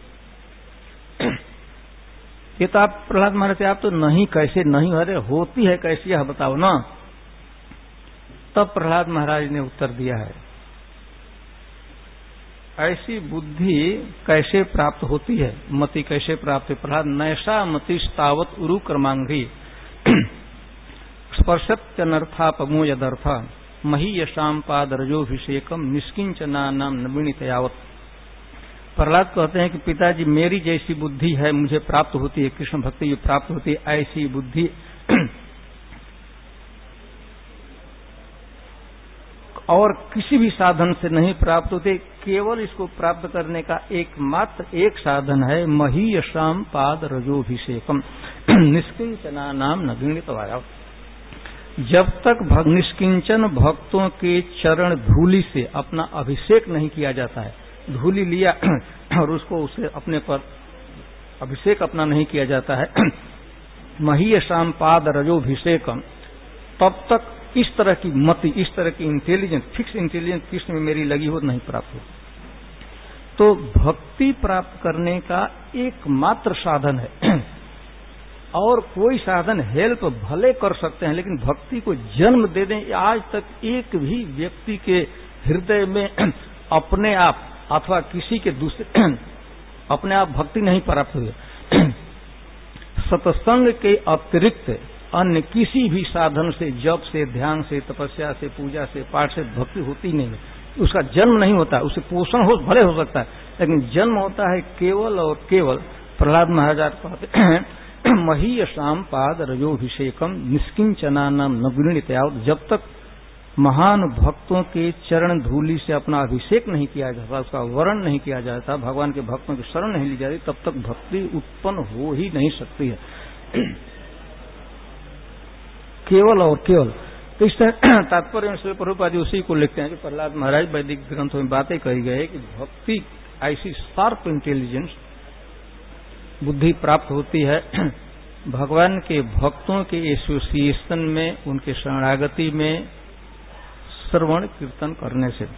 ये तो आप प्रहलाद महाराज से आप तो नहीं, कैसे नहीं, अरे होती है कैसी, यह बताओ ना। तब प्रहलाद महाराज ने उत्तर दिया है, ऐसी बुद्धि कैसे प्राप्त होती है, मति कैसे प्राप्त है? प्रहलाद नैषा मतिस्तावत उरु क्रमांगी स्पर्शत्यनर्थापमो यदर्थ मही यशाम पादरजोभिषेकम निष्किंचना नाम नवीणित यावत। प्रहलाद कहते हैं कि पिताजी मेरी जैसी बुद्धि है मुझे प्राप्त होती है, कृष्ण भक्ति जो प्राप्त होती है, ऐसी बुद्धि और किसी भी साधन से नहीं प्राप्त होते। केवल इसको प्राप्त करने का एकमात्र एक साधन है मही यशाम पाद रजोभिषेकम निष्किंचना नाम नवीणित यावत। जब तक भग, निष्किंचन भक्तों के चरण धूलि से अपना अभिषेक नहीं किया जाता है, धूलि लिया और उसको उसे अपने पर अभिषेक अपना नहीं किया जाता है, मही शाम पाद रजोभिषेकम, तब तक इस तरह की मति, इस तरह की इंटेलिजेंस, फिक्स इंटेलिजेंस कृष्ण में मेरी लगी हो नहीं प्राप्त हो। तो भक्ति प्राप्त करने का एकमात्र साधन है, और कोई साधन हेल्प भले कर सकते हैं, लेकिन भक्ति को जन्म दे दें, आज तक एक भी व्यक्ति के हृदय में अपने आप अथवा किसी के दूसरे अपने आप भक्ति नहीं प्राप्त हुई। सत्संग के अतिरिक्त अन्य किसी भी साधन से, जप से, ध्यान से, तपस्या से, पूजा से, पाठ से भक्ति होती नहीं है। उसका जन्म नहीं होता, उसे पोषण हो भले हो सकता है, लेकिन जन्म होता है केवल और केवल प्रहलाद महाराज कहते हैं मही शाम पाद रजोभिषेकम निष्किंचना नाम नवीणित यावत। जब तक महान भक्तों के चरण धूलि से अपना अभिषेक नहीं किया जाता, उसका वर्ण नहीं किया जाता, भगवान के भक्तों की शरण नहीं ली जाती, तब तक भक्ति उत्पन्न हो ही नहीं सकती है, केवल और केवल। तो इस तरह तात्पर्य में प्रभुपाद जी उसी को लिखते हैं कि प्रहलाद महाराज वैदिक ग्रंथों में बातें कही गई कि भक्ति ऐसी शार्प इंटेलिजेंस बुद्धि प्राप्त होती है भगवान के भक्तों के एसोसिएशन में, उनके शरणागति में, श्रवण कीर्तन करने से।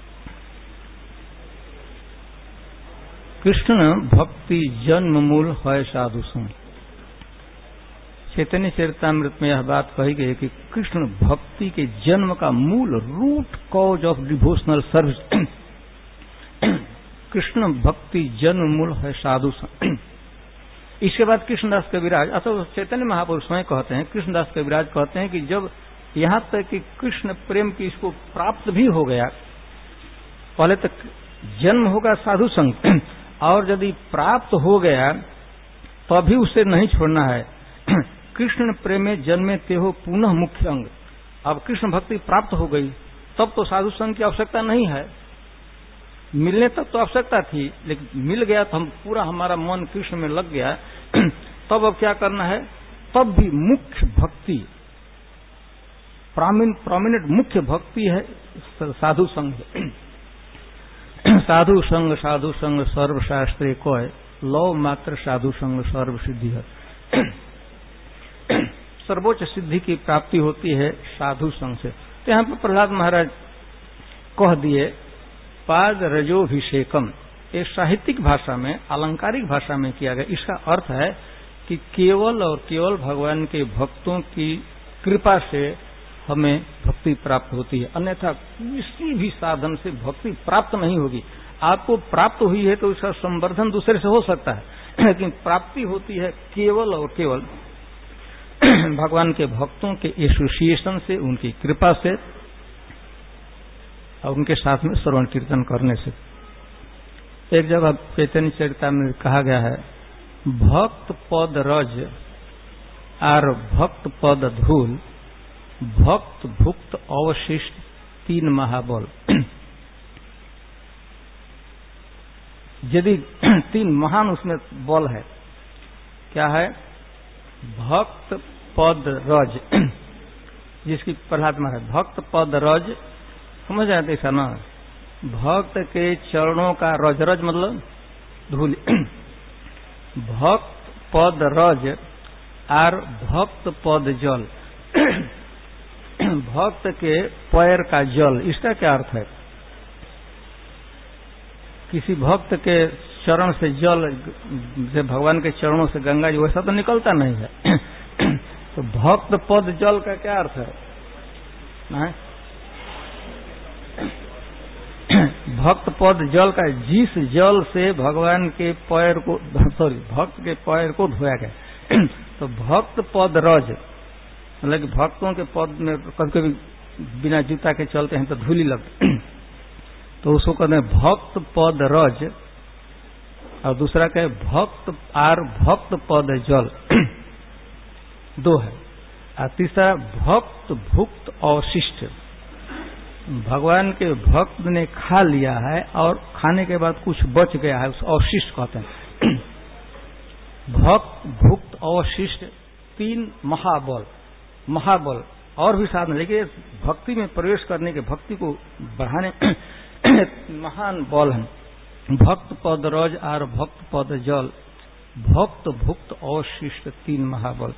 कृष्ण भक्ति जन्म मूल है साधु संग। चैतन्य चरितामृत में यह बात कही गई कि कृष्ण भक्ति के जन्म का मूल, root cause of devotional service, Krishna भक्ति जन्म मूल है साधु संग। इसके बाद कृष्णदास कविराज अथवा चैतन्य महापुरुष स्वयं कहते हैं, कृष्णदास कविराज कहते हैं कि जब यहां तक कि कृष्ण प्रेम की इसको प्राप्त भी हो गया, पहले तक जन्म होगा साधु संग, और यदि प्राप्त हो गया तो भी उसे नहीं छोड़ना है। कृष्ण प्रेमे जन्मे ते हो पुनः मुख्य अंग। अब कृष्ण भक्ति प्राप्त हो गई तब तो साधु संघ की आवश्यकता नहीं है, मिलने तक तो आवश्यकता थी, लेकिन मिल गया तो हम पूरा हमारा मन कृष्ण में लग गया। तब अब क्या करना है, तब भी मुख्य भक्ति, प्रोमिनेंट मुख्य भक्ति है साधु संघ। साधु संग साधु संग सर्व शास्त्रे कोय, लौ मात्र साधु संग सर्व सिद्धि है। सर्वोच्च सिद्धि की प्राप्ति होती है साधु संग से। तो यहाँ पर प्रहलाद महाराज कह दिए पाद रजोभिषेकम, ये साहित्यिक भाषा में, अलंकारिक भाषा में किया गया। इसका अर्थ है कि केवल और केवल भगवान के भक्तों की कृपा से हमें भक्ति प्राप्त होती है, अन्यथा किसी भी साधन से भक्ति प्राप्त नहीं होगी। आपको प्राप्त हुई है तो उसका संवर्धन दूसरे से हो सकता है, लेकिन प्राप्ति होती है केवल और केवल भगवान के भक्तों के एसोसिएशन से, उनकी कृपा से और उनके साथ में श्रवण कीर्तन करने से। एक जगह चैतन्य चरितामृत में कहा गया है, भक्त पद रज आर भक्त पद धूल, भक्त भुक्त अवशिष्ट तीन महाबल। यदि तीन महान उसमें बल है, क्या है, भक्त पद रज, जिसकी प्रहलाद महाराज भक्त पद रज समझ आते ऐसा ना, भक्त के चरणों का रज, रज मतलब धूल, भक्त पद रज आर भक्त पद जल, भक्त के पैर का जल। इसका क्या अर्थ है, किसी भक्त के चरण से जल, जैसे भगवान के चरणों से गंगा जी वैसा तो निकलता नहीं है। तो भक्त पद जल का क्या अर्थ है, नहीं? भक्त पद जल का, जिस जल से भगवान के पैर को, सॉरी भक्त के पैर को धोया गया। तो भक्त पद रज मतलब कि भक्तों के पद में कभी कभी बिना जूता के चलते हैं तो धूली लगती, तो उसको कहते हैं भक्त पद रज, और दूसरा क्या है, भक्त आर भक्त पद जल, दो है। और तीसरा भक्त भुक्त अवशिष्ट, भगवान के भक्त ने खा लिया है और खाने के बाद कुछ बच गया है, उस अवशिष्ट कहते हैं। भक्त भुक्त अवशिष्ट तीन महाबल, महाबल और भी साधन, लेकिन भक्ति में प्रवेश करने के, भक्ति को बढ़ाने महान बल है। भक्त पद रज और भक्त पद जल, भक्त भुक्त अवशिष्ट तीन महाबल।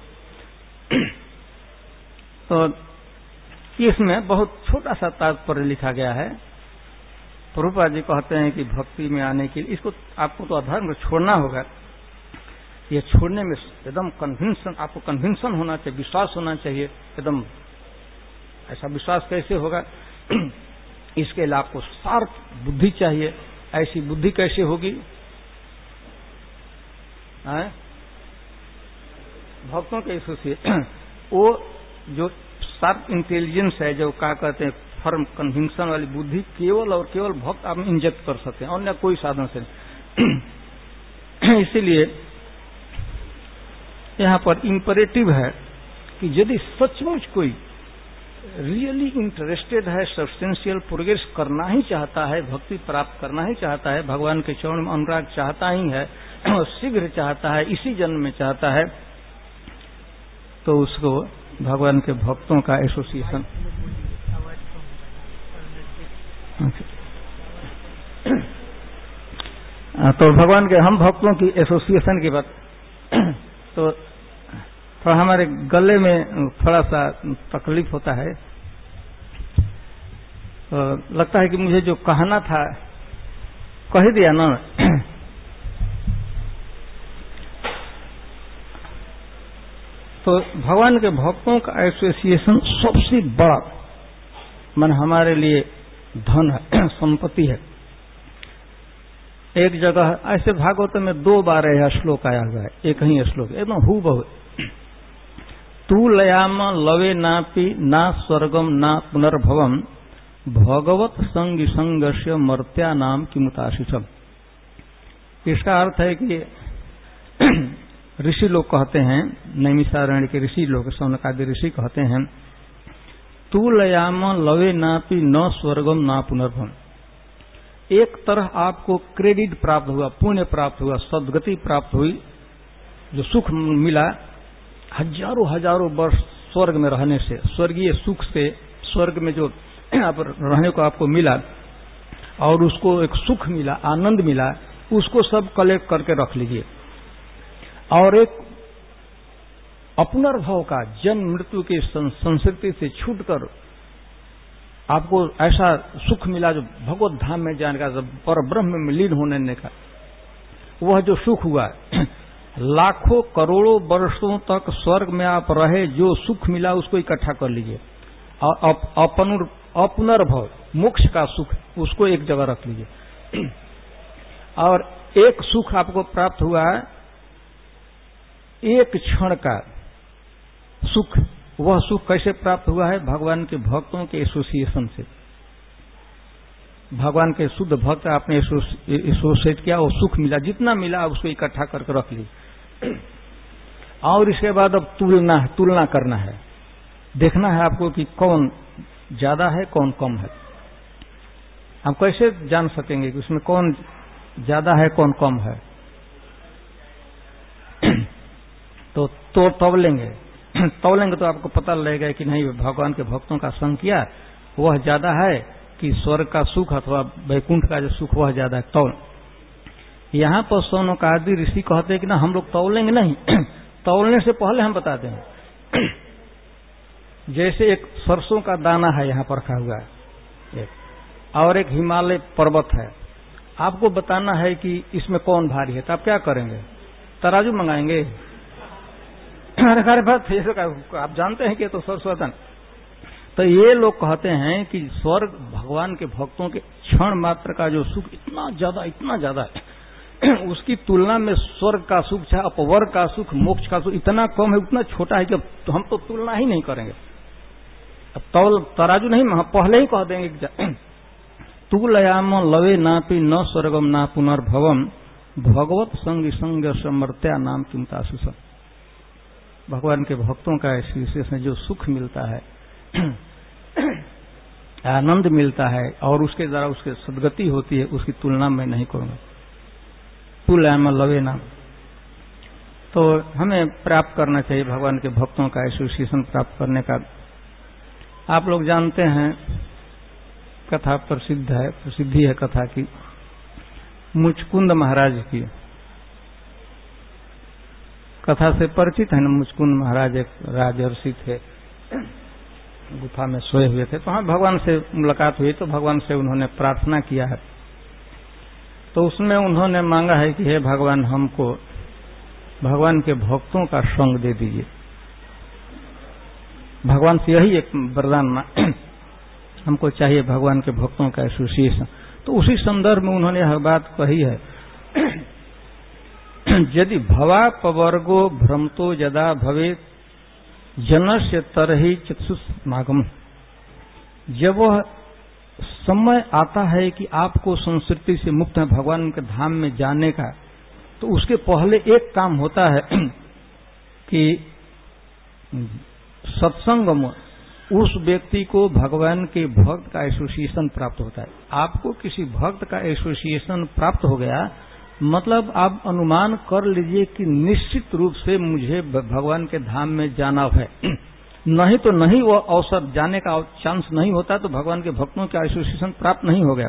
तो इसमें बहुत छोटा सा तात्पर्य लिखा गया है। प्रभुपाद जी कहते हैं कि भक्ति में आने के लिए इसको आपको तो अधर्म को छोड़ना होगा। ये छोड़ने में एकदम कन्विंसन, आपको कन्विंसन होना चाहिए, विश्वास होना चाहिए एकदम। ऐसा विश्वास कैसे होगा, इसके लिए आपको शार्प बुद्धि चाहिए। ऐसी बुद्धि कैसे होगी, है? भक्तों के एसोसिएट, वो जो शार्प इंटेलिजेंस है, जो क्या कहते हैं फर्म कन्विंसन वाली बुद्धि, केवल और केवल भक्त आप इंजेक्ट कर सकते हैं, अन्य कोई साधन से नहीं। इसीलिए यहाँ पर इंपरेटिव है कि यदि सचमुच कोई रियली इंटरेस्टेड है, सब्सटेंशियल प्रोग्रेस करना ही चाहता है, भक्ति प्राप्त करना ही चाहता है, भगवान के चरण में अनुराग चाहता ही है, और शीघ्र चाहता है, इसी जन्म में चाहता है, तो उसको भगवान के भक्तों का एसोसिएशन, तो भगवान के हम भक्तों की एसोसिएशन की बात, तो थोड़ा हमारे गले में थोड़ा सा तकलीफ होता है। तो लगता है कि मुझे जो कहना था कह दिया ना। तो भगवान के भक्तों का एसोसिएशन सबसे बड़ा मन हमारे लिए धन है, संपत्ति है। एक जगह ऐसे भागवत में दो बार यह श्लोक आया हुआ है, एक ही श्लोक एकदम हु बहु, तू लयाम लवे नापि ना स्वर्गम ना पुनर्भवम भगवत संग संगस्य मर्त्या नाम किमुताशिषम। इसका अर्थ है कि ऋषि लोग कहते हैं, नैमिषारण्य के ऋषि लोग, सौनकादि ऋषि कहते हैं, तूलयाम लवे नापि न स्वर्गम ना पुनर्भम। एक तरह आपको क्रेडिट प्राप्त हुआ, पुण्य प्राप्त हुआ, सद्गति प्राप्त हुई, जो सुख मिला हजारों हजारों वर्ष स्वर्ग में रहने से, स्वर्गीय सुख से, स्वर्ग में जो आप रहने को आपको मिला और उसको एक सुख मिला, आनंद मिला, उसको सब कलेक्ट करके रख लीजिए। और एक अपुनर्भव का, जन्म मृत्यु की संस्कृति से छूटकर आपको ऐसा सुख मिला जो भगवत धाम में जाने का, पर ब्रह्म में लीन होने का, वह जो सुख हुआ, लाखों करोड़ों वर्षों तक स्वर्ग में आप रहे, जो सुख मिला उसको इकट्ठा कर लीजिए। और अपुनर्भव मोक्ष का सुख, उसको एक जगह रख लीजिए। और एक सुख आपको प्राप्त हुआ है, एक क्षण का सुख। वह सुख कैसे प्राप्त हुआ है? भगवान के भक्तों के एसोसिएशन से। भगवान के शुद्ध भक्त आपने एसोसिएट किया, वो सुख मिला, जितना मिला उसको इकट्ठा करके रख ली। और इसके बाद अब तुलना है, तुलना करना है, देखना है आपको कि कौन ज्यादा है कौन कम है। हम कैसे जान सकेंगे कि उसमें कौन ज्यादा है कौन कम है? तो तो तौलेंगे तौलेंगे तो आपको पता लगेगा कि नहीं, भगवान के भक्तों का संख्या वह ज्यादा है कि स्वर्ग का सुख अथवा वैकुंठ का जो सुख वह ज्यादा है। तौल यहाँ पर सौनकादि ऋषि कहते हैं कि ना, हम लोग तौलेंगे नहीं, तौलने से पहले हम बताते हैं। जैसे एक सरसों का दाना है यहाँ पर रखा हुआ है एक, और एक हिमालय पर्वत है, आपको बताना है कि इसमें कौन भारी है, तो आप क्या करेंगे? तराजू मंगाएंगे? अरे बात आप जानते हैं कि तो सरसों दाना। तो ये लोग कहते हैं कि स्वर्ग भगवान के भक्तों के क्षण मात्र का जो सुख इतना ज्यादा इतना ज्यादा है, उसकी तुलना में स्वर्ग का सुख, चाहे अपवर्ग का सुख, मोक्ष का सुख इतना कम है, उतना छोटा है कि तो हम तो तुलना ही नहीं करेंगे। अब तौल तराजू नहीं, हम पहले ही कह देंगे कि तुलयाम लवे नापि न स्वर्गम ना पुनर्भवम भगवत संग संग समर्त्या नाम किमतासुस। भगवान के भक्तों का इस विशेष में जो सुख मिलता है, आनंद मिलता है और उसके द्वारा उसके सद्गति होती है, उसकी तुलना मैं नहीं करूंगा। तुलयाम लवे नाम, तो हमें प्राप्त करना चाहिए भगवान के भक्तों का एसोसिएशन प्राप्त करने का। आप लोग जानते हैं, कथा प्रसिद्ध है, प्रसिद्धि है कथा की, मुचकुंद महाराज की। कथा से परिचित है ना? मुचकुंद महाराज एक राजर्षि थे, गुफा में सोए हुए थे, तो हाँ भगवान से मुलाकात हुई, तो भगवान से उन्होंने प्रार्थना किया है। तो उसमें उन्होंने मांगा है कि हे भगवान, हमको भगवान के भक्तों का संग दे दीजिए। भगवान से यही एक वरदान हमको चाहिए, भगवान के भक्तों का एसोसिएशन। तो उसी संदर्भ में उन्होंने यह बात कही है, यदि भवा पवर्गो भ्रमतो यदा भवे जनस्य तरहि चक्षुष्मागम। जब वह समय आता है कि आपको संस्कृति से मुक्त है भगवान के धाम में जाने का, तो उसके पहले एक काम होता है कि सत्संग में उस व्यक्ति को भगवान के भक्त का एसोसिएशन प्राप्त होता है। आपको किसी भक्त का एसोसिएशन प्राप्त हो गया, मतलब आप अनुमान कर लीजिए कि निश्चित रूप से मुझे भगवान के धाम में जाना है। नहीं तो नहीं, वो अवसर जाने का चांस नहीं होता, तो भगवान के भक्तों का एसोसिएशन प्राप्त नहीं हो गया।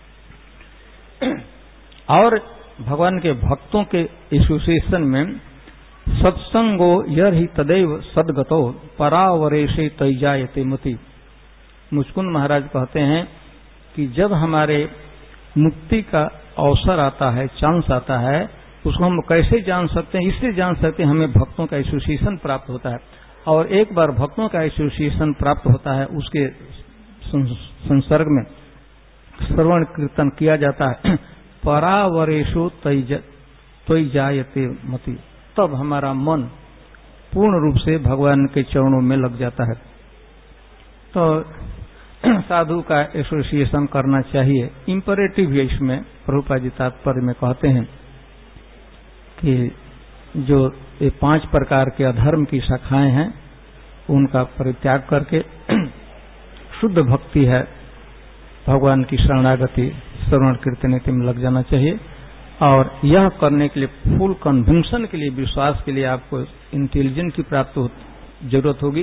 और भगवान के भक्तों के एसोसिएशन में सत्संगो यर्हि तदैव सद्गतो परावरेशे तैजायते मति। मुचकुंद महाराज कहते हैं कि जब हमारे मुक्ति का अवसर आता है, चांस आता है, उसको हम कैसे जान सकते हैं? इससे जान सकते हैं हमें भक्तों का एसोसिएशन प्राप्त होता है। और एक बार भक्तों का एसोसिएशन प्राप्त होता है, उसके संसर्ग में श्रवण कीर्तन किया जाता है, परावरेशो तैजायते मति, तब हमारा मन पूर्ण रूप से भगवान के चरणों में लग जाता है। तो साधु का एसोसिएशन करना चाहिए, इंपरेटिव है इसमें। प्रभुपाद जी तात्पर्य में कहते हैं कि जो ये पांच प्रकार के अधर्म की शाखाएं हैं, उनका परित्याग करके शुद्ध भक्ति है, भगवान की शरणागति श्रवण कीर्तन में लग जाना चाहिए। और यह करने के लिए फुल कन्विक्शन के लिए, विश्वास के लिए आपको इंटेलिजेंस की प्राप्त जरूरत होगी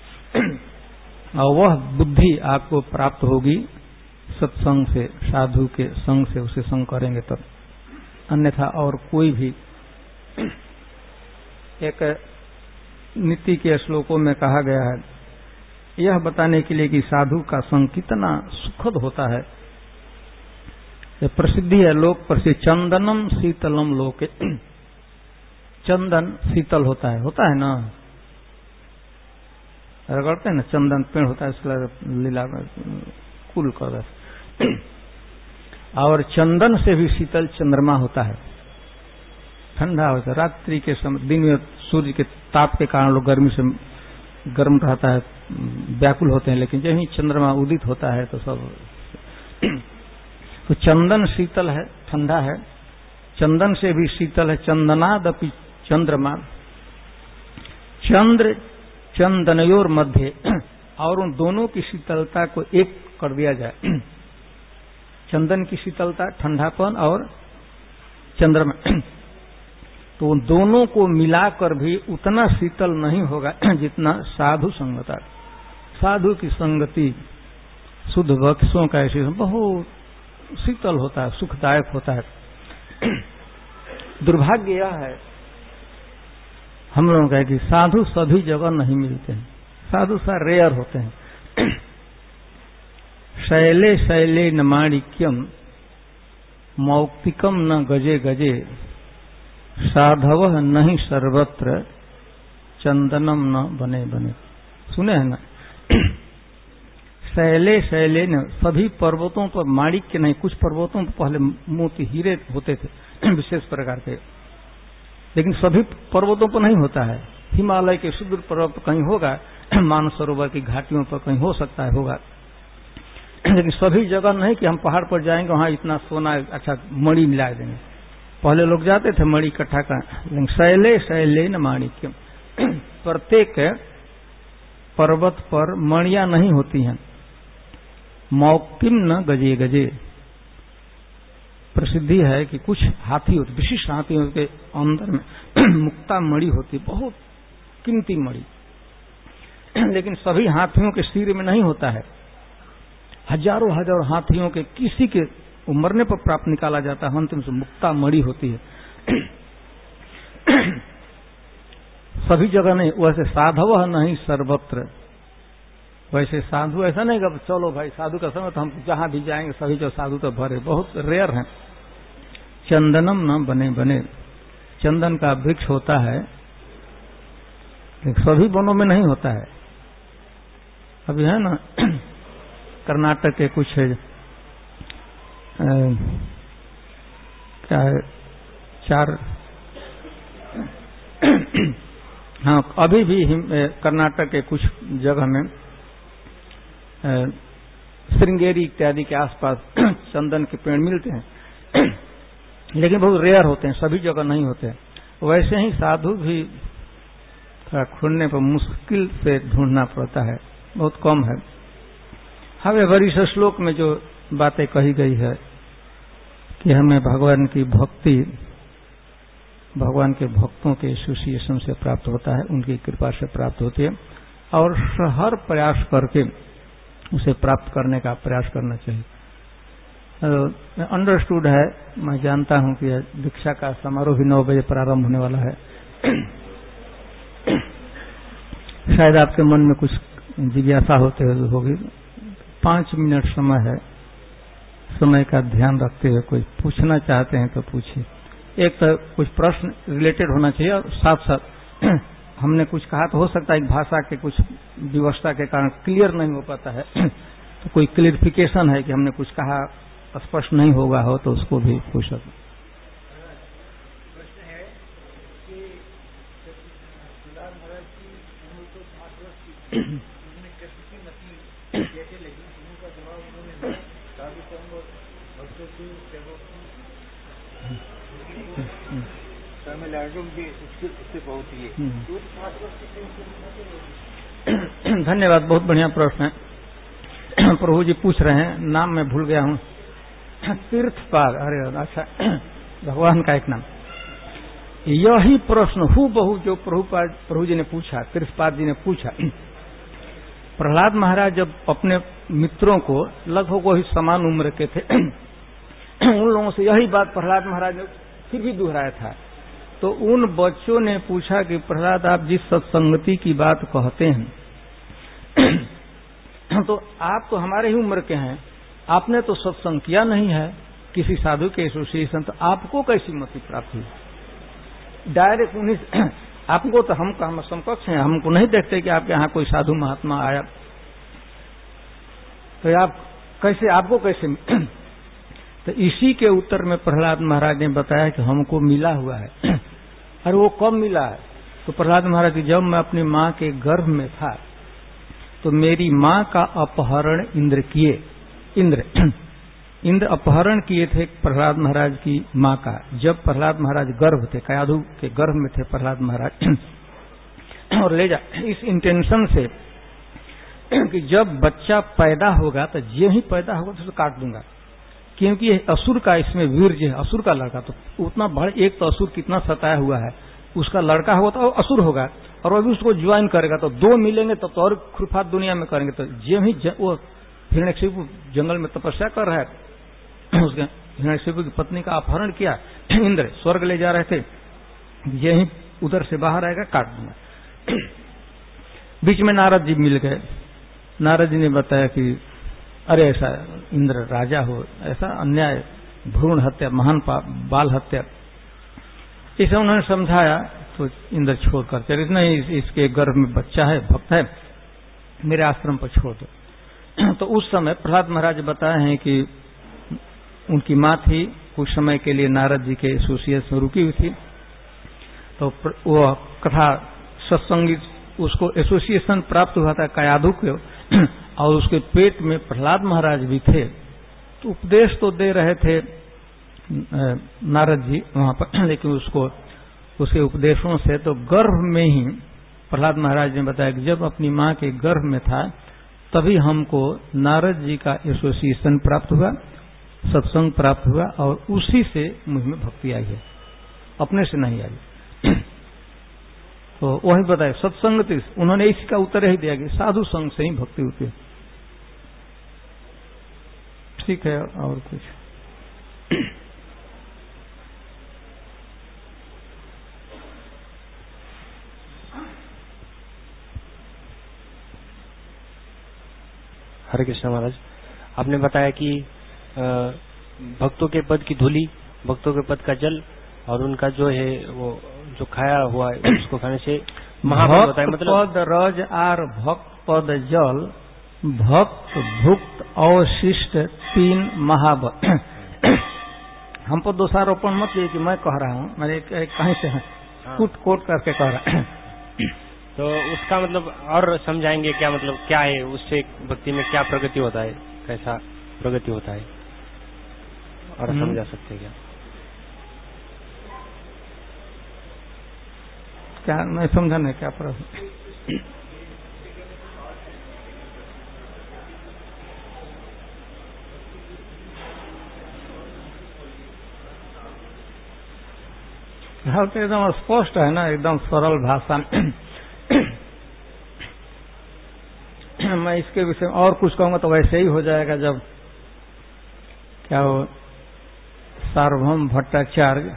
और वह बुद्धि आपको प्राप्त होगी सत्संग से, साधु के संग से, उसे संग करेंगे तब। अन्यथा और कोई भी, एक नीति के श्लोकों में कहा गया है यह बताने के लिए कि साधु का संग कितना सुखद होता है। ये प्रसिद्धि है, लोक प्रसिद्ध, चंदनम शीतलम लोके। चंदन शीतल होता है, होता है ना, रगड़ते हैं ना, चंदन पेड़ होता है, इसका लीला कुल कर। और चंदन से भी शीतल चंद्रमा होता है, ठंडा होता है। रात्रि के समय, दिन में सूर्य के ताप के कारण लोग गर्मी से गर्म रहता है, व्याकुल होते हैं, लेकिन जब ही चंद्रमा उदित होता है तो सब तो चंदन शीतल है, ठंडा है, चंदन से भी शीतल है। चंदनादपि चंद्रमा, चंद्र चंदनयोर मध्य, और उन दोनों की शीतलता को एक कर दिया जाए। चंदन की शीतलता, ठंडापन, और चंद्रमा, तो उन दोनों को मिलाकर भी उतना शीतल नहीं होगा जितना साधु संगता। साधु की संगति शुद्ध भक्तों का ऐसे बहुत शीतल होता है, सुखदायक होता है। दुर्भाग्य यह है हम लोगों का कि साधु सभी जगह नहीं मिलते हैं, साधु सा रेयर होते हैं। शैले शैले न माणिक्यम मौक्तिकम न गजे गजे, साधव नहीं सर्वत्र चंदनम न बने बने। सुने हैं ना? शैले शैले न, सभी पर्वतों पर माणिक्य नहीं, कुछ पर्वतों पर पहले मोती हीरे होते थे विशेष प्रकार के, लेकिन सभी पर्वतों पर नहीं होता है। हिमालय के सुदूर पर्वत कहीं होगा, मानसरोवर की घाटियों पर कहीं हो सकता है, होगा, लेकिन सभी जगह नहीं कि हम पहाड़ पर जाएंगे वहां इतना सोना, अच्छा मणि मिला देंगे। पहले लोग जाते थे मणि इकट्ठा कर, लेकिन शैले शैले न माणिक्यम, प्रत्येक पर्वत पर मणियां नहीं होती हैं। मौक्तिम न गजे गजे, प्रसिद्धि है कि कुछ हाथी होते, विशिष्ट हाथियों के अंदर में मुक्ता मणि होती, बहुत कीमती मणि, लेकिन सभी हाथियों के सिर में नहीं होता है। हजारों हजारों हाथियों के किसी के मरने पर प्राप्त निकाला जाता है, अंतिम से मुक्ता मणि होती है। सभी जगह नहीं, वैसे साधव नहीं सर्वत्र, वैसे साधु ऐसा नहीं कि चलो भाई साधु का समय तो हम जहां भी जाएंगे सभी जो साधु तो भरे, बहुत रेयर हैं। चंदनम न बने बने, चंदन का वृक्ष होता है सभी वनों में नहीं होता है। अभी है ना कर्नाटक के कुछ आ, क्या है, चार हाँ अभी भी कर्नाटक के कुछ जगह में श्रृंगेरी इत्यादि के आसपास चंदन के पेड़ मिलते हैं, लेकिन बहुत रेयर होते हैं, सभी जगह नहीं होते। वैसे ही साधु भी थोड़ा ढूंढने पर मुश्किल से ढूंढना पड़ता है, बहुत कम है। हमें वरिष्ठ श्लोक में जो बातें कही गई है कि हमें भगवान की भक्ति, भगवान के भक्तों के एसोसिएशन से प्राप्त होता है, उनकी कृपा से प्राप्त होती है, और हर प्रयास करके उसे प्राप्त करने का प्रयास करना चाहिए। अंडरस्टूड है, मैं जानता हूं कि दीक्षा का समारोह भी नौ बजे प्रारंभ होने वाला है। शायद आपके मन में कुछ जिज्ञासा होते हुए होगी, पांच मिनट समय है, समय का ध्यान रखते हुए कोई पूछना चाहते हैं तो पूछिए। एक तो कुछ प्रश्न रिलेटेड होना चाहिए, और साथ साथ हमने कुछ कहा तो हो सकता है एक भाषा के कुछ व्यवस्था के कारण क्लियर नहीं हो पाता है, तो कोई क्लियरिफिकेशन है कि हमने कुछ कहा स्पष्ट नहीं होगा हो तो उसको भी पूछ सकते। प्रश्न है कि सरदार महाराज की उम्र तो आठ वर्ष की, उन्होंने कृष्ण की मछली कैसे लगी, उनका जवाब उन्होंने दिया साधु संग और भक्तों की सेवा तमिलनाडु में उसके उससे बहुत ही धन्यवाद, बहुत बढ़िया प्रश्न है। प्रभु जी पूछ रहे हैं, नाम मैं भूल गया हूँ, तीर्थपाद, अरे अच्छा भगवान का एक नाम, यही प्रश्न हु बहु जो प्रभुपाद प्रभु जी ने पूछा, तीर्थपाद जी ने पूछा। प्रहलाद महाराज जब अपने मित्रों को, लगभग वही समान उम्र के थे, उन लोगों से यही बात प्रहलाद महाराज ने फिर भी दोहराया था। तो उन बच्चों ने पूछा कि प्रहलाद आप जिस सत्संगति की बात कहते हैं तो आप तो हमारे ही उम्र के हैं, आपने तो सत्संग किया नहीं है किसी साधु के एसोसिएशन, तो आपको कैसी मति प्राप्त हुई? डायरेक्ट उन्हीं आपको तो हम हम समकक्ष हैं, हमको नहीं देखते कि आपके यहाँ कोई साधु महात्मा आया, तो आप कैसे, आपको कैसे? तो इसी के उत्तर में प्रहलाद महाराज ने बताया कि हमको मिला हुआ है। अरे वो कब मिला है? तो प्रहलाद महाराज, जब मैं अपनी माँ के गर्भ में था तो मेरी माँ का अपहरण इंद्र किए, इंद्र इंद्र अपहरण किए थे प्रहलाद महाराज की माँ का, जब प्रहलाद महाराज गर्भ थे, कयाधु के गर्भ में थे प्रहलाद महाराज। और ले जा इस इंटेंशन से कि जब बच्चा पैदा होगा तो जे ही पैदा होगा तो उसे काट दूंगा, क्योंकि असुर का इसमें वीर्य है, असुर का लड़का, तो उतना बड़ा, एक तो असुर कितना सताया हुआ है, उसका लड़का होगा तो असुर होगा, और अभी उसको ज्वाइन करेगा तो दो मिलेंगे तो, तो और खुरफात दुनिया में करेंगे। तो जे ही ज, वो हिरण्यकशिपु जंगल में तपस्या कर रहा है, उसके हिरण्यकशिपु की पत्नी का अपहरण किया, इंद्र स्वर्ग ले जा रहे थे, ये ही उधर से बाहर आएगा, काट दूंगा। बीच में नारद जी मिल गए, नारद जी ने बताया कि अरे ऐसा इंद्र राजा हो, ऐसा अन्याय, भ्रूण हत्या, महान बाल हत्या, इसे उन्होंने समझाया। तो इंद्र छोड़कर चले, नहीं इसके गर्भ में बच्चा है, भक्त है, मेरे आश्रम पर छोड़ दो। तो उस समय प्रहलाद महाराज बताए हैं कि उनकी माँ थी, कुछ समय के लिए नारद जी के एसोसिएशन में रुकी हुई थी, तो वो कथा सत्संगी उसको एसोसिएशन प्राप्त हुआ था कयाधु के, और उसके पेट में प्रहलाद महाराज भी थे। तो उपदेश तो दे रहे थे नारद जी वहां पर, लेकिन उसको उसके उपदेशों से तो गर्भ में ही प्रहलाद महाराज ने बताया कि जब अपनी माँ के गर्भ में था तभी हमको नारद जी का एसोसिएशन प्राप्त हुआ, सत्संग प्राप्त हुआ, और उसी से मुझ में भक्ति आई है, अपने से नहीं आई। तो वही बताया सत्संग, उन्होंने इसका उत्तर ही दिया कि साधु संग से ही भक्ति होती है। ठीक है, और कुछ? हरे कृष्ण महाराज, आपने बताया कि भक्तों के पद की धूली, भक्तों के पद का जल, और उनका जो है वो जो खाया हुआ है उसको खाने से महाभक्त होता है। मतलब पद रज आर भक्त पद जल, भक्त भुक्त अवशिष्ट तीन महाभक्त। हम पर दोषारोपण मत कीजिए कि मैं कह रहा हूँ, मैंने कहीं से कुट कोट करके कह रहा हूँ। तो उसका मतलब और समझाएंगे क्या, मतलब क्या है उससे भक्ति में क्या प्रगति होता है, कैसा प्रगति होता है, और समझा सकते हैं क्या? क्या मैं समझा नहीं, क्या प्रश्न? हाँ, तो एकदम स्पष्ट है ना, एकदम सरल भाषा में। मैं इसके विषय में और कुछ कहूंगा तो वैसे ही हो जाएगा। जब क्या वो सार्वभौम भट्टाचार्य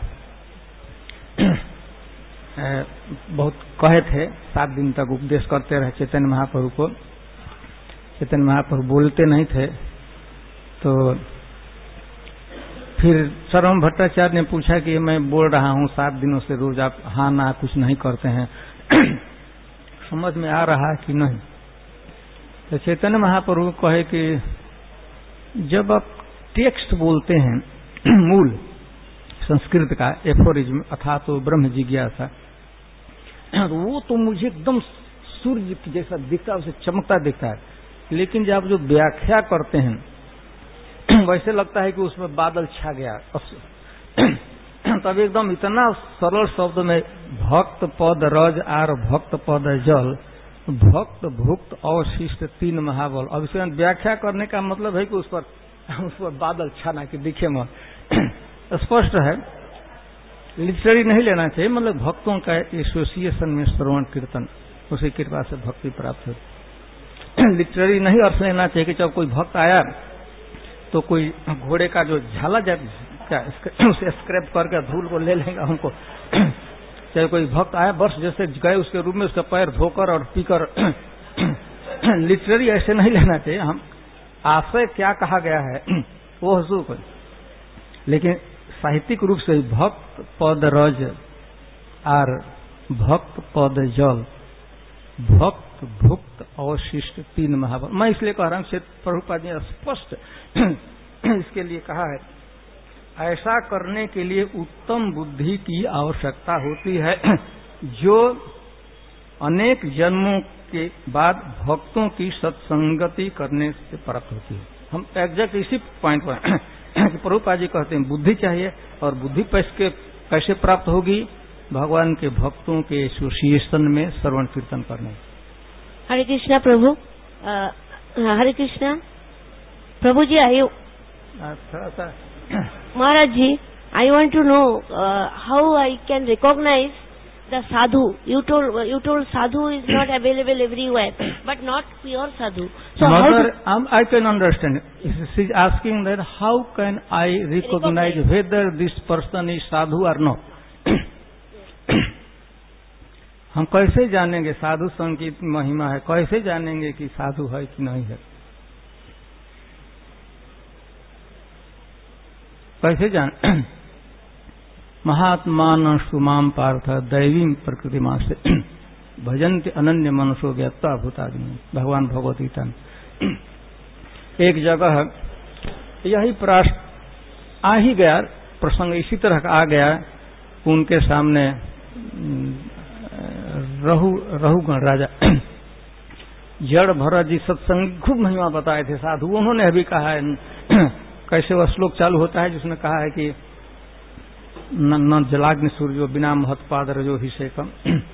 बहुत कहे थे, सात दिन तक उपदेश करते रहे चैतन्य महाप्रभु को, चैतन्य महाप्रभु बोलते नहीं थे, तो फिर सार्वभौम भट्टाचार्य ने पूछा कि मैं बोल रहा हूँ सात दिनों से, रोज आप हाँ ना कुछ नहीं करते हैं, समझ में आ रहा है कि नहीं? तो चैतन्य महाप्रभु कहे कि जब आप टेक्स्ट बोलते हैं मूल संस्कृत का एफोरिज्म अथा तो ब्रह्म जिज्ञासा, तो वो तो मुझे एकदम सूर्य जैसा दिखता है, उसे चमकता दिखता है, लेकिन जब आप जो व्याख्या करते हैं वैसे लगता है कि उसमें बादल छा गया। तब एकदम इतना सरल शब्द में भक्त पद रज आर भक्त पद जल, भक्त भुक्त और शिष्ट तीन महाबल। अब इसमें व्याख्या करने का मतलब है कि उस पर उस पर बादल छाना कि दिखे मत, स्पष्ट है। लिटरेरी नहीं लेना चाहिए, मतलब भक्तों का एसोसिएशन में श्रवण कीर्तन, उसी कृपा से भक्ति प्राप्त हो। लिटरेरी नहीं अर्थ लेना चाहिए कि जब कोई भक्त आया तो कोई घोड़े का जो झाला जाए क्या उसे स्क्रैप करके धूल को ले लेगा हमको। चाहे कोई भक्त आया बस जैसे गए उसके रूप में उसका पैर धोकर और पीकर, लिटरेरी ऐसे नहीं लेना चाहिए। हम आशय क्या कहा गया है वो हसूक है, लेकिन साहित्यिक रूप से भक्त पद रज आर भक्त पद जल, भक्त भुक्त और शिष्ट तीन महाबल। मैं इसलिए कह रहा हूं प्रभुपाद ने स्पष्ट इसके लिए कहा है, ऐसा करने के लिए उत्तम बुद्धि की आवश्यकता होती है जो अनेक जन्मों के बाद भक्तों की सत्संगति करने से प्राप्त होती है। हम एग्जैक्ट इसी पॉइंट पर कि प्रभुपाद जी कहते हैं बुद्धि चाहिए, और बुद्धि कैसे कैसे प्राप्त होगी? भगवान के भक्तों के एसोसिएशन में श्रवण कीर्तन करने। हरे कृष्णा प्रभु, हरे कृष्णा प्रभु जी। आयु थोड़ा सा Maharaj ji, I want to know uh, how I can recognize the sadhu. You told you told sadhu is not available everywhere, but not pure sadhu. So Mother, how do, um, I can understand. She is asking that how can I recognize, recognize whether this person is sadhu or not? हम कैसे जानेंगे साधु संग की महिमा है? कैसे जानेंगे कि साधु है कि नहीं है? कैसे जान? महात्मान सुमाम पार्थ दैवी प्रकृति मां से भजन्ति अनन्य मनुष्यो व्यक्ता भूतादि। भगवान भगवत गीता में एक जगह यही प्रश्न आ ही गया, प्रसंग इसी तरह का आ गया। उनके सामने रहु रहुगण राजा जड़ भरत जी सत्संग खूब महिमा बताए थे साधु। उन्होंने अभी कहा है कैसे वह श्लोक चालू होता है जिसमें कहा है कि न, न जलाग्नि सूर्यो बिना महत्पाद रजो हिषेकम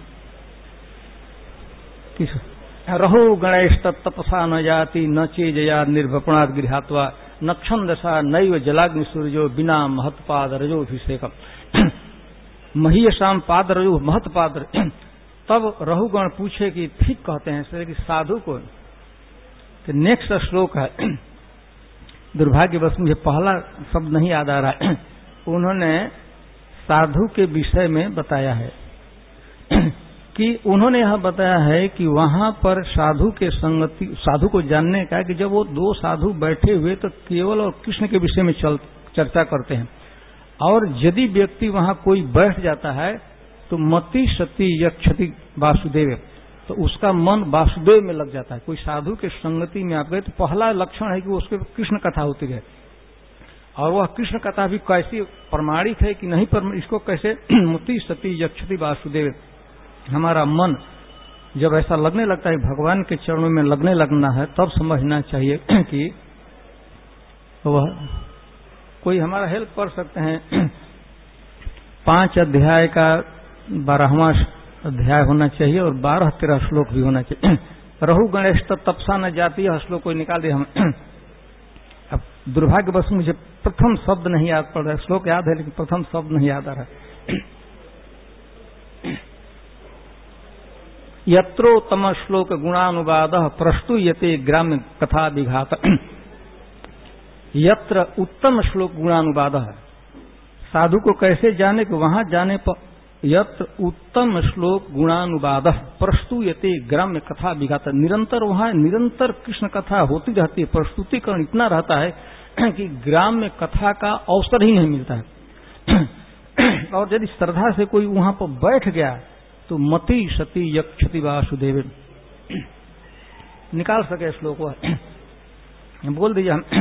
किस रहो गणेश तपसा न जाति न चेजया निर्भपणाद गृहात्वा नक्षन दशा नैव जलाग्नि सूर्यो बिना महत्पाद रजो हिषेकम महीयशाम पाद रजो महत्पाद। तब रहुगण पूछे कि ठीक कहते हैं कि साधु को। नेक्स्ट श्लोक है, दुर्भाग्यवश मुझे पहला शब्द नहीं याद आ रहा है। उन्होंने साधु के विषय में बताया है कि उन्होंने यह बताया है कि वहां पर साधु के संगति, साधु को जानने का कि जब वो दो साधु बैठे हुए तो केवल और कृष्ण के विषय में चल चर्चा करते हैं, और यदि व्यक्ति वहां कोई बैठ जाता है तो मति सती यक्षति वासुदेव, तो उसका मन वासुदेव में लग जाता है। कोई साधु के संगति में आप गए तो पहला लक्षण है कि वो उसके कृष्ण कथा होती है, और वह कृष्ण कथा भी कैसी प्रमाणित है कि नहीं, पर इसको कैसे मति सती यक्षति वासुदेव, हमारा मन जब ऐसा लगने लगता है भगवान के चरणों में लगने लगना है, तब समझना चाहिए कि वह कोई हमारा हेल्प कर सकते हैं। पांच अध्याय का बारहवां अध्याय होना चाहिए और बारह तेरह श्लोक भी होना चाहिए। रहु गणेश तपसा न जाती है श्लोक कोई निकाल दिया हम। अब दुर्भाग्यवश मुझे प्रथम शब्द नहीं याद पड़ रहा है, श्लोक याद है लेकिन प्रथम शब्द नहीं याद आ रहा। यत्रोत्तम श्लोक गुणानुवाद प्रस्तुयते ग्राम्य कथा विघात। यत्र उत्तम श्लोक गुणानुवाद है, साधु को कैसे जाने कि वहां जाने पर यत्र उत्तम श्लोक गुणानुवाद प्रस्तुयते ग्राम्य कथा विघात, निरंतर वहां निरंतर कृष्ण कथा होती रहती है, प्रस्तुतिकरण इतना रहता है कि ग्राम्य कथा का अवसर ही नहीं मिलता है। और यदि श्रद्धा से कोई वहां पर बैठ गया तो मति सती यक्षति वासुदेव निकाल सके श्लोक वह बोल दीजिए हम।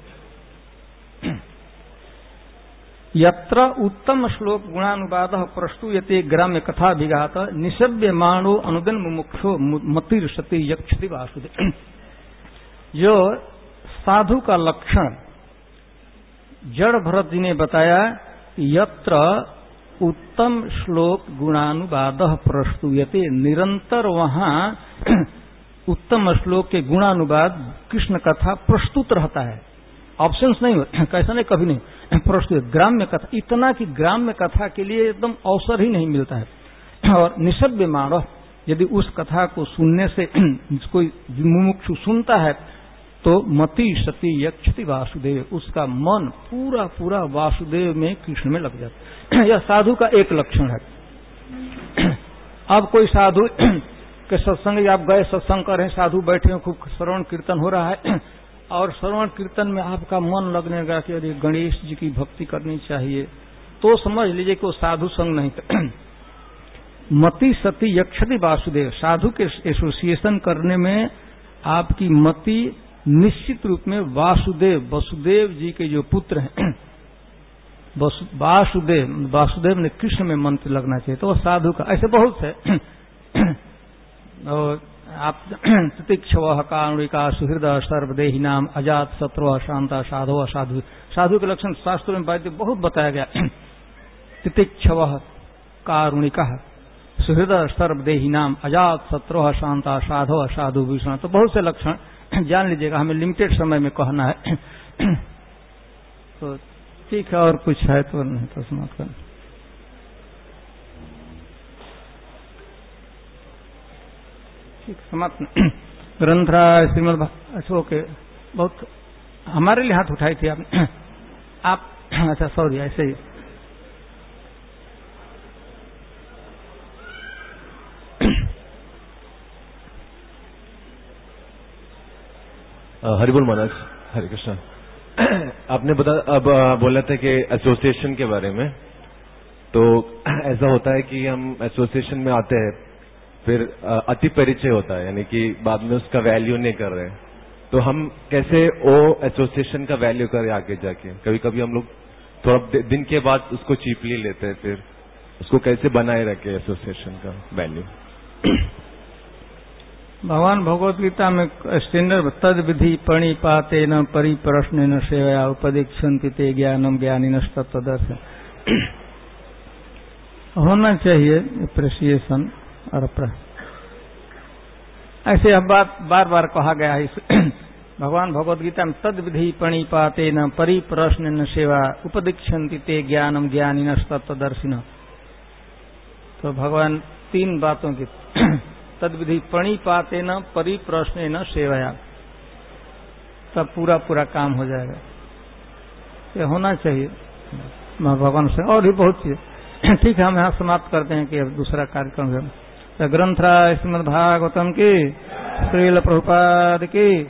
यत्र उत्तम श्लोक गुणानुवाद प्रस्तुयते ग्राम्य कथा विघात निषभ्य मानो अनुदन मुमुक्षो मतिर सती यक्षति वासुदेव। जो साधु का लक्षण जड़ भरत जी ने बताया, यत्र उत्तम श्लोक गुणानुवाद प्रस्तुयते, निरंतर वहां उत्तम श्लोक के गुणानुवाद कृष्ण कथा प्रस्तुत रहता है, ऑप्शंस नहीं होते, कैसा नहीं, कभी नहीं प्रस्तुत। ग्राम्य कथा, इतना कि ग्राम्य कथा के लिए एकदम अवसर ही नहीं मिलता है। और निसभ्य मानव यदि उस कथा को सुनने से कोई मुमुक्षु सुनता है तो मति सती यक्षति वासुदेव, उसका मन पूरा पूरा वासुदेव में कृष्ण में लग जाता है। यह साधु का एक लक्षण है। अब कोई साधु के सत्संग, आप गए सत्संग कर रहे हैं, साधु बैठे हैं, खूब श्रवण कीर्तन हो रहा है और श्रवण कीर्तन में आपका मन लगने लगा कि अरे गणेश जी की भक्ति करनी चाहिए, तो समझ लीजिए कि वो साधु संग नहीं। मति सती यक्षति वासुदेव, साधु के एसोसिएशन करने में आपकी मति निश्चित रूप में वासुदेव, वसुदेव जी के जो पुत्र हैं वासुदेव, वासुदेव ने कृष्ण में मंत्र लगना चाहिए, तो साधु का ऐसे बहुत है। और आप तितिक्षव कारुणिका सुहृदय सर्वदेही नाम अजात शत्रु शांता साधो असाधु, साधु के लक्षण शास्त्रों में बहुत बताया गया। तितिक्षव कारुणिका सुहृदय सर्वदेही नाम अजात शत्रु शांता साधो असाधु भीषण, तो बहुत से लक्षण जान लीजिएगा, हमें लिमिटेड समय में कहना है। तो ठीक है, और कुछ है तो नहीं तो समाप्त कर। ठीक, समाप्त। ग्रंथराज श्रीमद, अच्छा ओके, बहुत हमारे लिए हाथ उठाई थी आपने, आप अच्छा सॉरी, ऐसे ही हरिबोल महाराज, हरे कृष्णा। आपने बता अब बोला था कि एसोसिएशन के बारे में, तो ऐसा होता है कि हम एसोसिएशन में आते हैं, फिर अति परिचय होता है, यानी कि बाद में उसका वैल्यू नहीं कर रहे, तो हम कैसे वो एसोसिएशन का वैल्यू करें आगे जाके? कभी कभी हम लोग थोड़ा दिन के बाद उसको चीपली लेते हैं, फिर उसको कैसे बनाए रखे एसोसिएशन का वैल्यू? भगवान भगवत गीता में स्टैंडर्ड तद विधि प्रणिपाते न परिप्रश्न न सेवया उपदीक्षन्ति ते ज्ञानम ज्ञानिन तत्तदर्श, होना चाहिए अप्रिसिएशन। और ऐसे अब बात बार बार कहा गया है भगवान भगवत गीता में, तद विधि प्रणिपाते न परिप्रश्न न सेवा उपदीक्षन्ति ते ज्ञानम ज्ञानिन तत्तदर्शिन। तो भगवान तीन बातों की तद विधि प्रणिपाते न परिप्रश्न न सेवया, तब पूरा पूरा काम हो जाएगा। ये होना चाहिए भगवान से, और भी बहुत चीज। ठीक है, हम यहाँ समाप्त करते हैं कि अब दूसरा कार्यक्रम है। ग्रंथराज श्रीमद् भागवतम की, श्रील प्रभुपाद की।